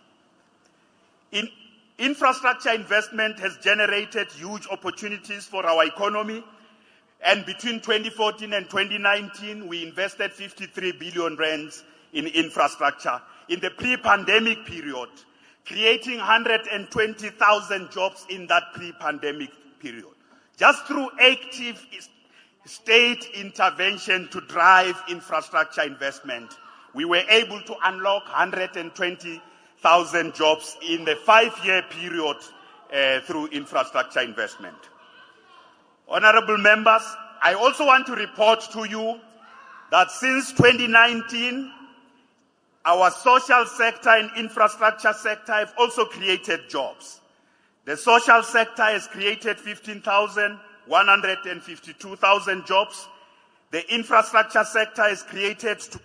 In Infrastructure investment has generated huge opportunities for our economy, and between twenty fourteen and twenty nineteen, we invested fifty-three billion rands in infrastructure. In the pre-pandemic period, creating one hundred twenty thousand jobs in that pre-pandemic period. Just through active state intervention to drive infrastructure investment, we were able to unlock one hundred twenty thousand jobs in the five-year period uh, through infrastructure investment. Honorable members, I also want to report to you that since twenty nineteen, our social sector and infrastructure sector have also created jobs. The social sector has created fifteen thousand one hundred fifty-two thousand jobs. The infrastructure sector has created to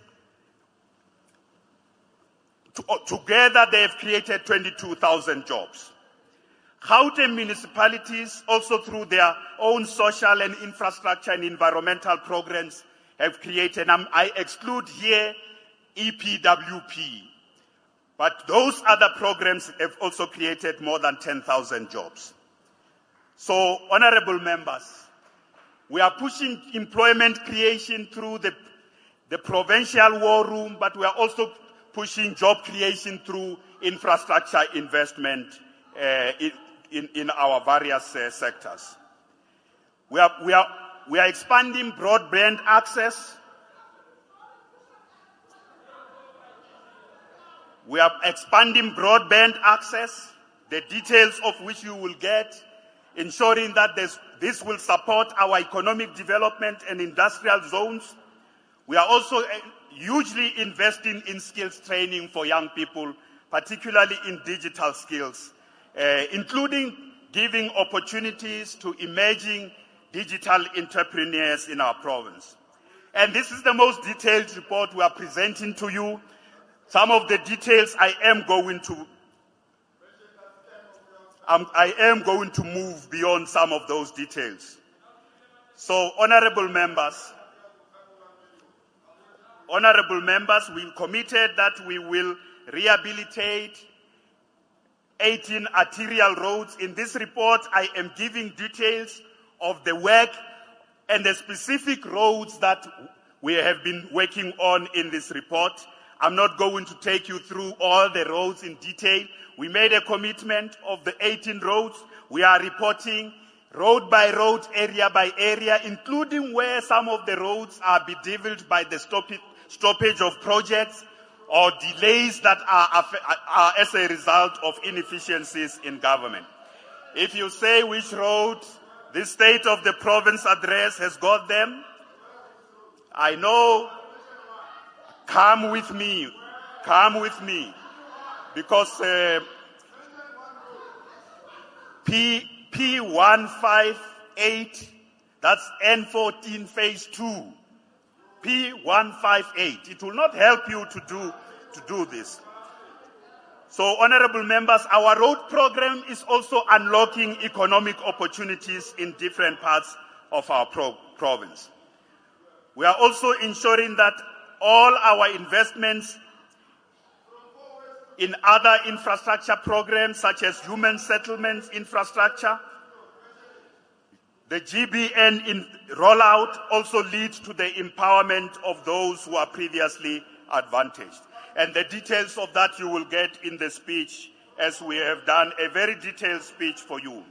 Together, they have created twenty-two thousand jobs. Gauteng municipalities, also through their own social and infrastructure and environmental programs, have created, and I exclude here E P W P, but those other programs have also created more than ten thousand jobs. So, honorable members, we are pushing employment creation through the, the provincial war room, but we are also pushing job creation through infrastructure investment uh, in, in, in our various uh, sectors. We are, we, are, we are expanding broadband access. We are expanding broadband access, the details of which you will get, ensuring that this, this will support our economic development and industrial zones. We are also uh, hugely investing in skills training for young people, particularly in digital skills, uh, including giving opportunities to emerging digital entrepreneurs in our province. And this is the most detailed report we are presenting to you. Some of the details I am going to, um, I am going to move beyond some of those details. So, honorable members, honorable members, we committed that we will rehabilitate eighteen arterial roads. In this report, I am giving details of the work and the specific roads that we have been working on in this report. I'm not going to take you through all the roads in detail. We made a commitment of the eighteen roads. We are reporting road by road, area by area, including where some of the roads are bedeviled by the stoppage of projects or delays that are, are as a result of inefficiencies in government. If you say which road the state of the province address has got them, I know, come with me, come with me, because uh, P P one five eight, that's N fourteen phase two. P one five eight. It will not help you to do, to do this. So, honorable members, our road program is also unlocking economic opportunities in different parts of our pro province. We are also ensuring that all our investments in other infrastructure programs, such as human settlements infrastructure, the G B N in rollout also leads to the empowerment of those who are previously advantaged. And the details of that you will get in the speech, as we have done a very detailed speech for you.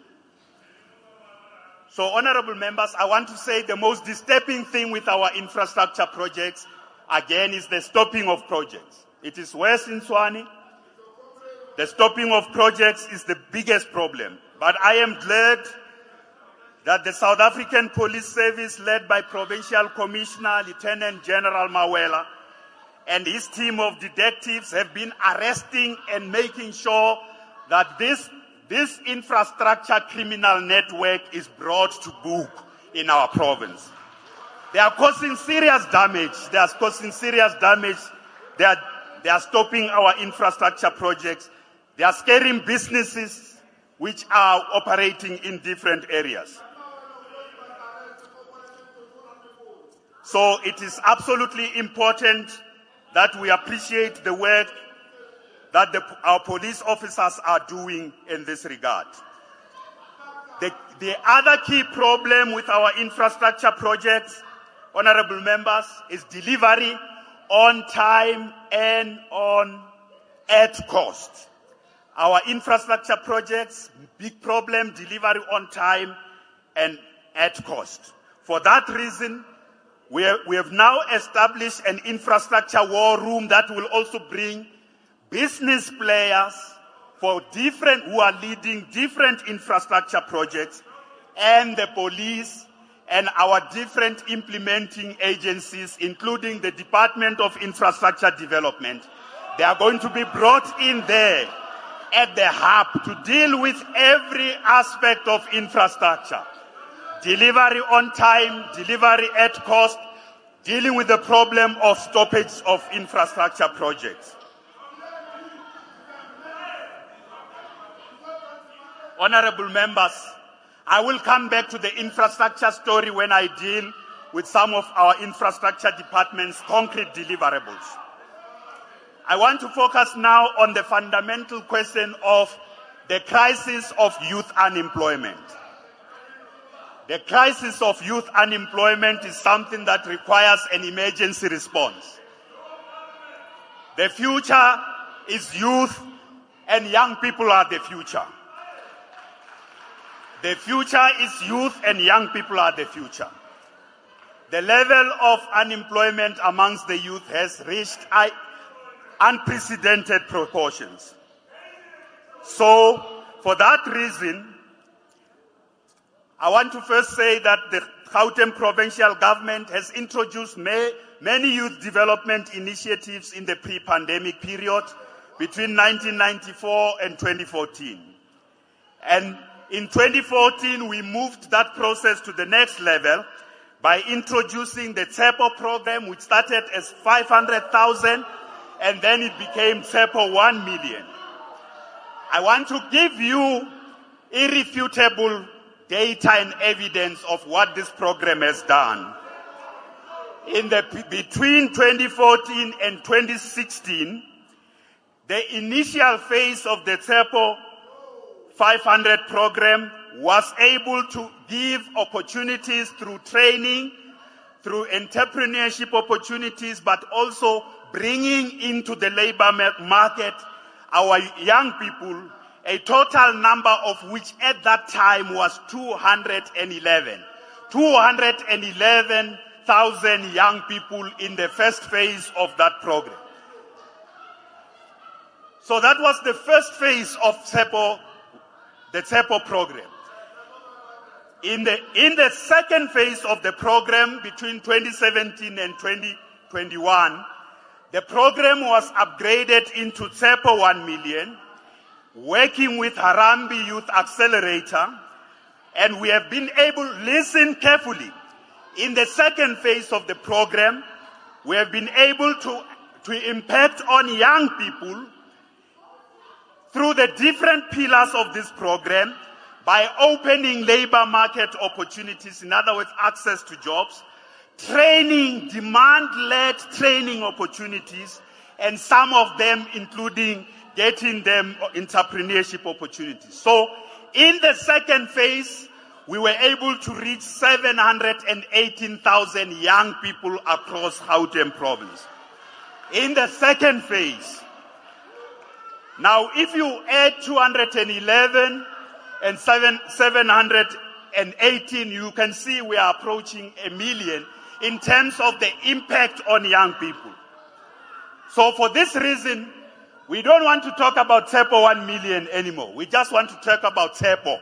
So, honorable members, I want to say the most disturbing thing with our infrastructure projects, again, is the stopping of projects. It is worse in Tshwane. The stopping of projects is the biggest problem. But I am glad that the South African Police Service, led by Provincial Commissioner Lieutenant General Mawela, and his team of detectives have been arresting and making sure that this, this infrastructure criminal network is brought to book in our province. They are causing serious damage. They are causing serious damage. They are, they are stopping our infrastructure projects. They are scaring businesses which are operating in different areas. So it is absolutely important that we appreciate the work that the, our police officers are doing in this regard. The, the other key problem with our infrastructure projects, honorable members, is delivery on time and on at cost. Our infrastructure projects, big problem, delivery on time and at cost. For that reason, we have, we have now established an infrastructure war room that will also bring business players for different, who are leading different infrastructure projects, and the police and our different implementing agencies, including the Department of Infrastructure Development. They are going to be brought in there at the hub to deal with every aspect of infrastructure. Delivery on time, delivery at cost, dealing with the problem of stoppage of infrastructure projects. Honorable members, I will come back to the infrastructure story when I deal with some of our infrastructure department's concrete deliverables. I want to focus now on the fundamental question of the crisis of youth unemployment. The crisis of youth unemployment is something that requires an emergency response. The future is youth, and young people are the future. The future is youth, and young people are the future. The level of unemployment amongst the youth has reached unprecedented proportions. So, for that reason, I want to first say that the Gauteng provincial government has introduced may, many youth development initiatives in the pre-pandemic period between nineteen ninety-four and twenty fourteen. And in twenty fourteen, we moved that process to the next level by introducing the TSEPO program, which started as five hundred thousand, and then it became TSEPO one million. I want to give you irrefutable data and evidence of what this program has done. In the between twenty fourteen and twenty sixteen, the initial phase of the Tshepo five hundred program was able to give opportunities through training, through entrepreneurship opportunities, but also bringing into the labor market our young people, a total number of which at that time was two hundred eleven. two hundred eleven thousand young people in the first phase of that program. So that was the first phase of Tshepo, the Tshepo program. In the, in the second phase of the program, between twenty seventeen and twenty twenty-one, the program was upgraded into Tshepo one million, working with Harambee Youth Accelerator, and we have been able to listen carefully. In the second phase of the program, we have been able to, to impact on young people through the different pillars of this program by opening labor market opportunities, in other words, access to jobs, training, demand-led training opportunities, and some of them including getting them entrepreneurship opportunities. So in the second phase, we were able to reach seven hundred eighteen thousand young people across Gauteng province. In the second phase. Now, if you add two hundred eleven and seven hundred eighteen, you can see we are approaching a million in terms of the impact on young people. So for this reason, we don't want to talk about Tshepo one million anymore. We just want to talk about Tshepo.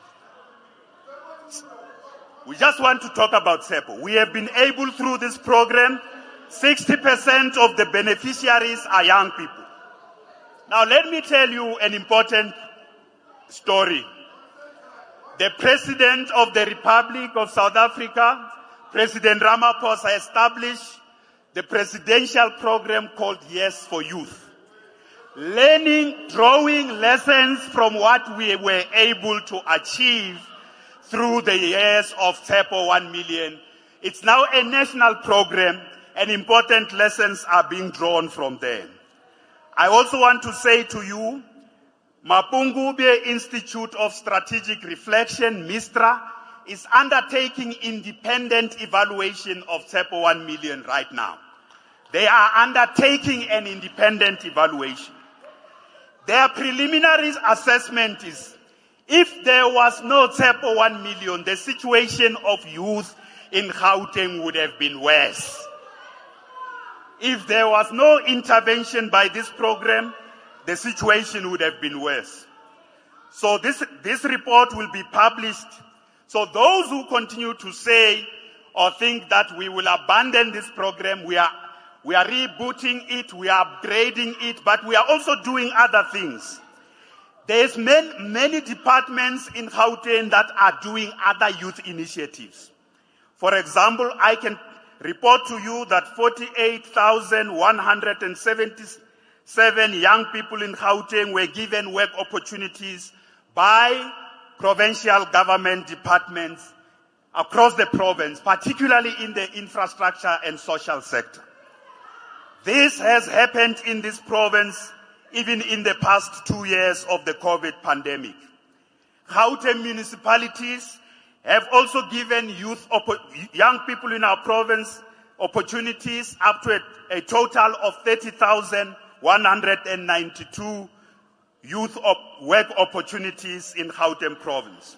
We just want to talk about Tshepo. We have been able through this program, sixty percent of the beneficiaries are young people. Now let me tell you an important story. The President of the Republic of South Africa, President Ramaphosa, established the presidential program called Yes for Youth. Learning, drawing lessons from what we were able to achieve through the years of Tshepo one million. It's now a national program and important lessons are being drawn from there. I also want to say to you, Mapungubwe Institute of Strategic Reflection, MISTRA, is undertaking independent evaluation of Tshepo one million right now. They are undertaking an independent evaluation. Their preliminary assessment is, if there was no Tshepo one million, the situation of youth in Gauteng would have been worse. If there was no intervention by this program, the situation would have been worse. So this, this report will be published. So those who continue to say or think that we will abandon this program, we are, we are rebooting it, we are upgrading it, but we are also doing other things. There's many, many departments in Gauteng that are doing other youth initiatives. For example, I can report to you that forty-eight thousand one hundred seventy-seven young people in Gauteng were given work opportunities by provincial government departments across the province, particularly in the infrastructure and social sector. This has happened in this province even in the past two years of the COVID pandemic. Gauteng municipalities have also given youth, young people in our province opportunities up to a, a total of thirty thousand one hundred ninety-two youth op work opportunities in Gauteng province.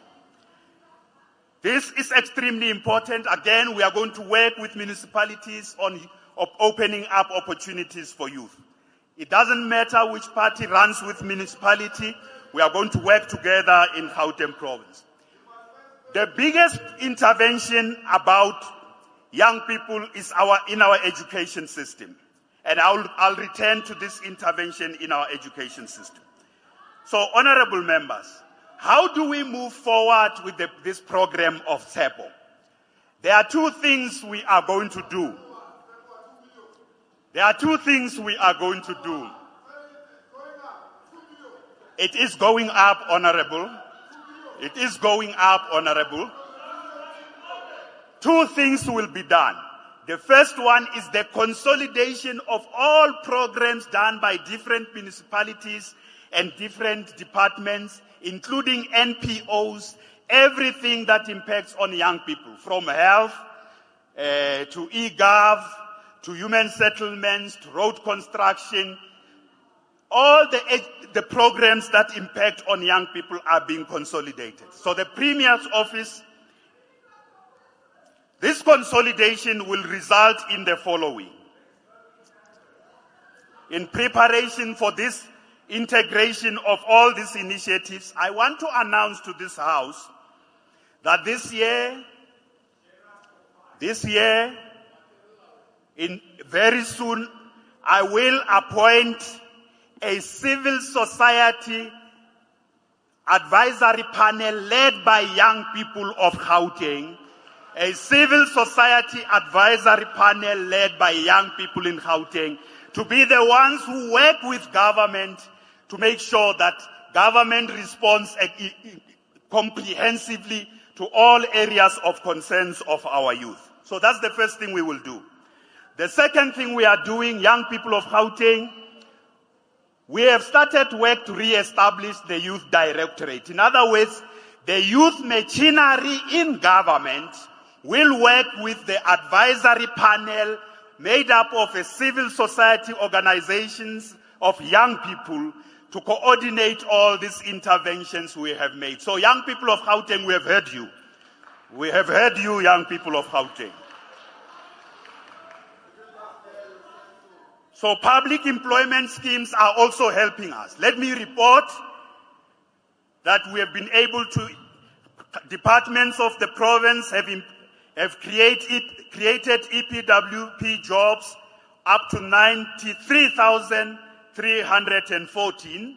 This is extremely important. Again, we are going to work with municipalities on op opening up opportunities for youth. It doesn't matter which party runs with municipality, we are going to work together in Gauteng province. The biggest intervention about young people is our, in our education system. And I'll, I'll return to this intervention in our education system. So, honorable members, how do we move forward with the, this program of Tshepo? There are two things we are going to do. There are two things we are going to do. It is going up, honorable. It is going up, Honorable. Two things will be done. The first one is the consolidation of all programs done by different municipalities and different departments, including N P Os, everything that impacts on young people, from health uh, to e-gov, to human settlements, to road construction. All the, the programs that impact on young people are being consolidated. So the Premier's office, this consolidation will result in the following. In preparation for this integration of all these initiatives, I want to announce to this House that this year, this year, in very soon, I will appoint a civil society advisory panel led by young people of Gauteng, a civil society advisory panel led by young people in Gauteng, to be the ones who work with government to make sure that government responds comprehensively to all areas of concerns of our youth. So that's the first thing we will do. The second thing we are doing, young people of Gauteng, we have started work to re-establish the Youth Directorate. In other words, the youth machinery in government will work with the advisory panel made up of a civil society organizations of young people to coordinate all these interventions we have made. So young people of Gauteng, we have heard you. We have heard you, young people of Gauteng. So public employment schemes are also helping us. Let me report that we have been able to, departments of the province have, have created, created E P W P jobs up to ninety-three thousand three hundred fourteen,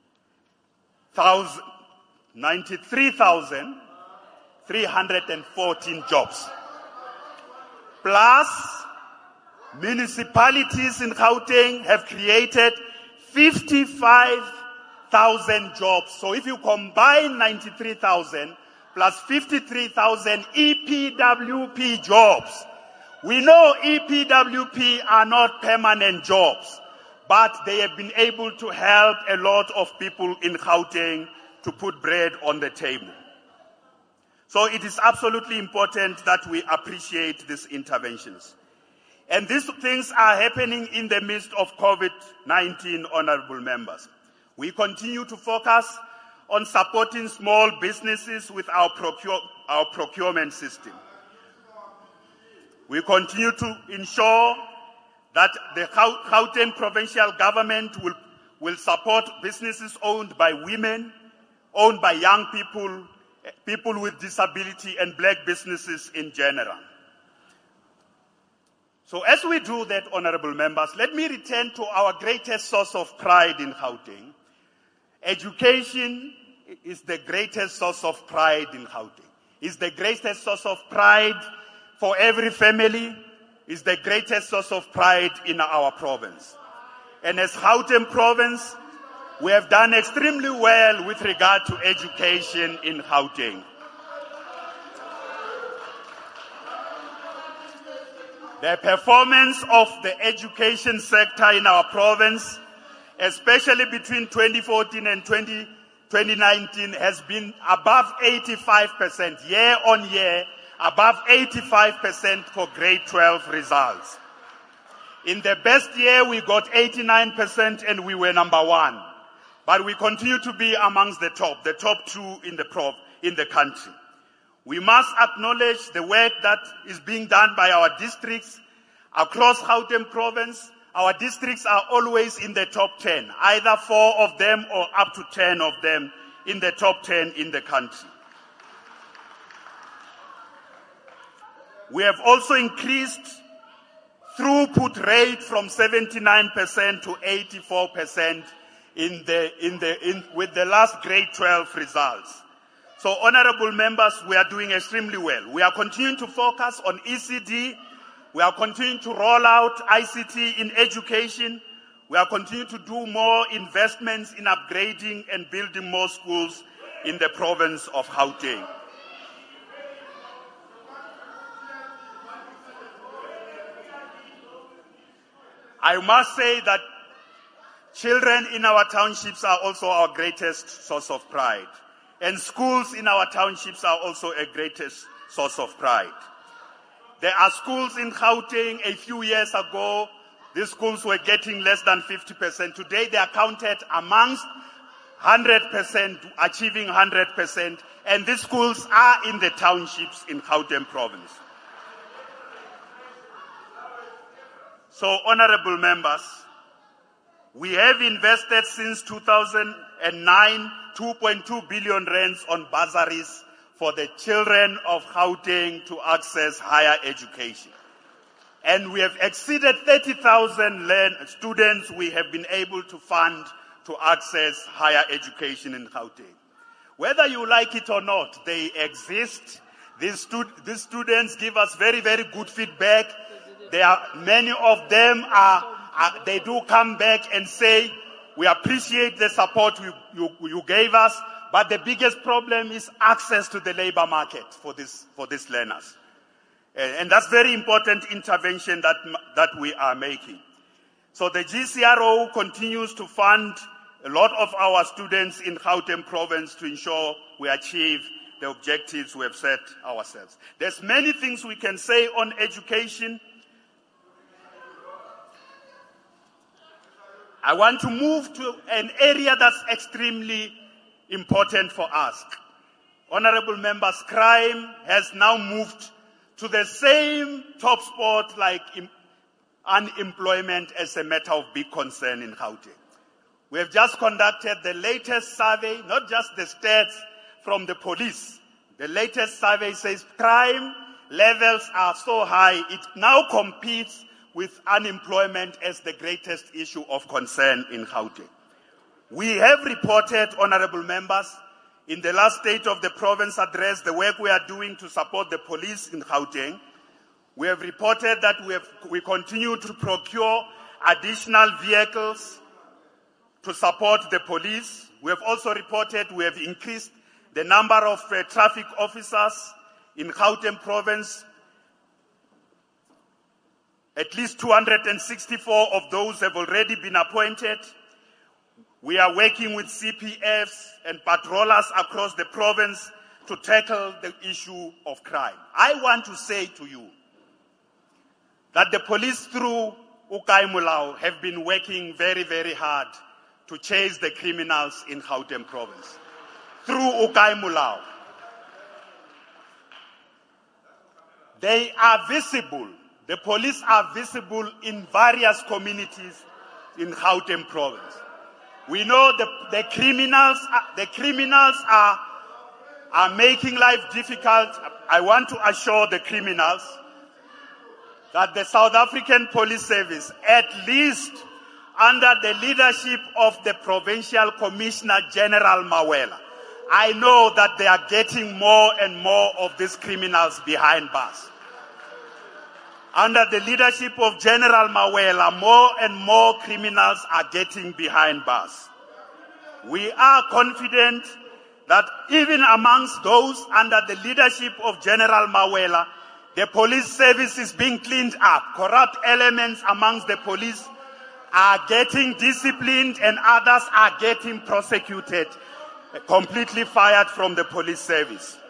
ninety-three thousand three hundred fourteen jobs. Plus, municipalities in Gauteng have created fifty-five thousand jobs. So if you combine ninety-three thousand plus fifty-three thousand E P W P jobs, we know E P W P are not permanent jobs, but they have been able to help a lot of people in Gauteng to put bread on the table. So it is absolutely important that we appreciate these interventions. And these things are happening in the midst of COVID nineteen, honorable members. We continue to focus on supporting small businesses with our, procure, our procurement system. We continue to ensure that the Gauteng provincial government will, will support businesses owned by women, owned by young people, people with disability, and black businesses in general. So as we do that, honorable members, let me return to our greatest source of pride in Gauteng. Education is the greatest source of pride in Gauteng. It's the greatest source of pride for every family. It's the greatest source of pride in our province. And as Gauteng province, we have done extremely well with regard to education in Gauteng. The performance of the education sector in our province, especially between twenty fourteen and twenty nineteen, has been above eighty-five percent, year on year, above eighty-five percent for grade twelve results. In the best year, we got eighty-nine percent and we were number one. But we continue to be amongst the top, the top two in the prov, in the country. We must acknowledge the work that is being done by our districts across Gauteng province. Our districts are always in the top ten, either four of them or up to ten of them in the top ten in the country. We have also increased throughput rate from seventy-nine percent to eighty-four percent in the, in the, in, with the last grade twelve results. So, honorable members, we are doing extremely well. We are continuing to focus on E C D. We are continuing to roll out I C T in education. We are continuing to do more investments in upgrading and building more schools in the province of Gauteng. I must say that children in our townships are also our greatest source of pride. And schools in our townships are also a greatest source of pride. There are schools in Gauteng. A few years ago, these schools were getting less than fifty percent. Today, they are counted amongst one hundred percent, achieving one hundred percent. And these schools are in the townships in Gauteng province. So, honorable members, we have invested since two thousand nine two point two billion rands on bursaries for the children of Gauteng to access higher education. And we have exceeded thirty thousand students we have been able to fund to access higher education in Gauteng. Whether you like it or not, they exist. These, stu these students give us very, very good feedback. There are, many of them are, are, they do come back and say, we appreciate the support you, you, you gave us, but the biggest problem is access to the labor market for, this, for these learners. And, and that's very important intervention that, that we are making. So the G C R O continues to fund a lot of our students in Gauteng province to ensure we achieve the objectives we have set ourselves. There's many things we can say on education. I want to move to an area that's extremely important for us. Honorable members, crime has now moved to the same top spot like unemployment as a matter of big concern in Gauteng. We have just conducted the latest survey, not just the stats from the police. The latest survey says crime levels are so high, it now competes with unemployment as the greatest issue of concern in Gauteng. We have reported, honorable members, in the last State of the Province address, the work we are doing to support the police in Gauteng. We have reported that we, have, we continue to procure additional vehicles to support the police. We have also reported we have increased the number of uh, traffic officers in Gauteng province. At least two hundred sixty-four of those have already been appointed. We are working with C P Fs and patrollers across the province to tackle the issue of crime. I want to say to you that the police through Ukai Mulao have been working very, very hard to chase the criminals in Gauteng province. Through Ukai Mulao. They are visible. The police are visible in various communities in Gauteng province. We know the, the criminals, the criminals are, are making life difficult. I want to assure the criminals that the South African Police Service, at least under the leadership of the Provincial Commissioner General Mawela, I know that they are getting more and more of these criminals behind bars. Under the leadership of General Mawela, more and more criminals are getting behind bars. We are confident that even amongst those under the leadership of General Mawela, the police service is being cleaned up. Corrupt elements amongst the police are getting disciplined and others are getting prosecuted, completely fired from the police service.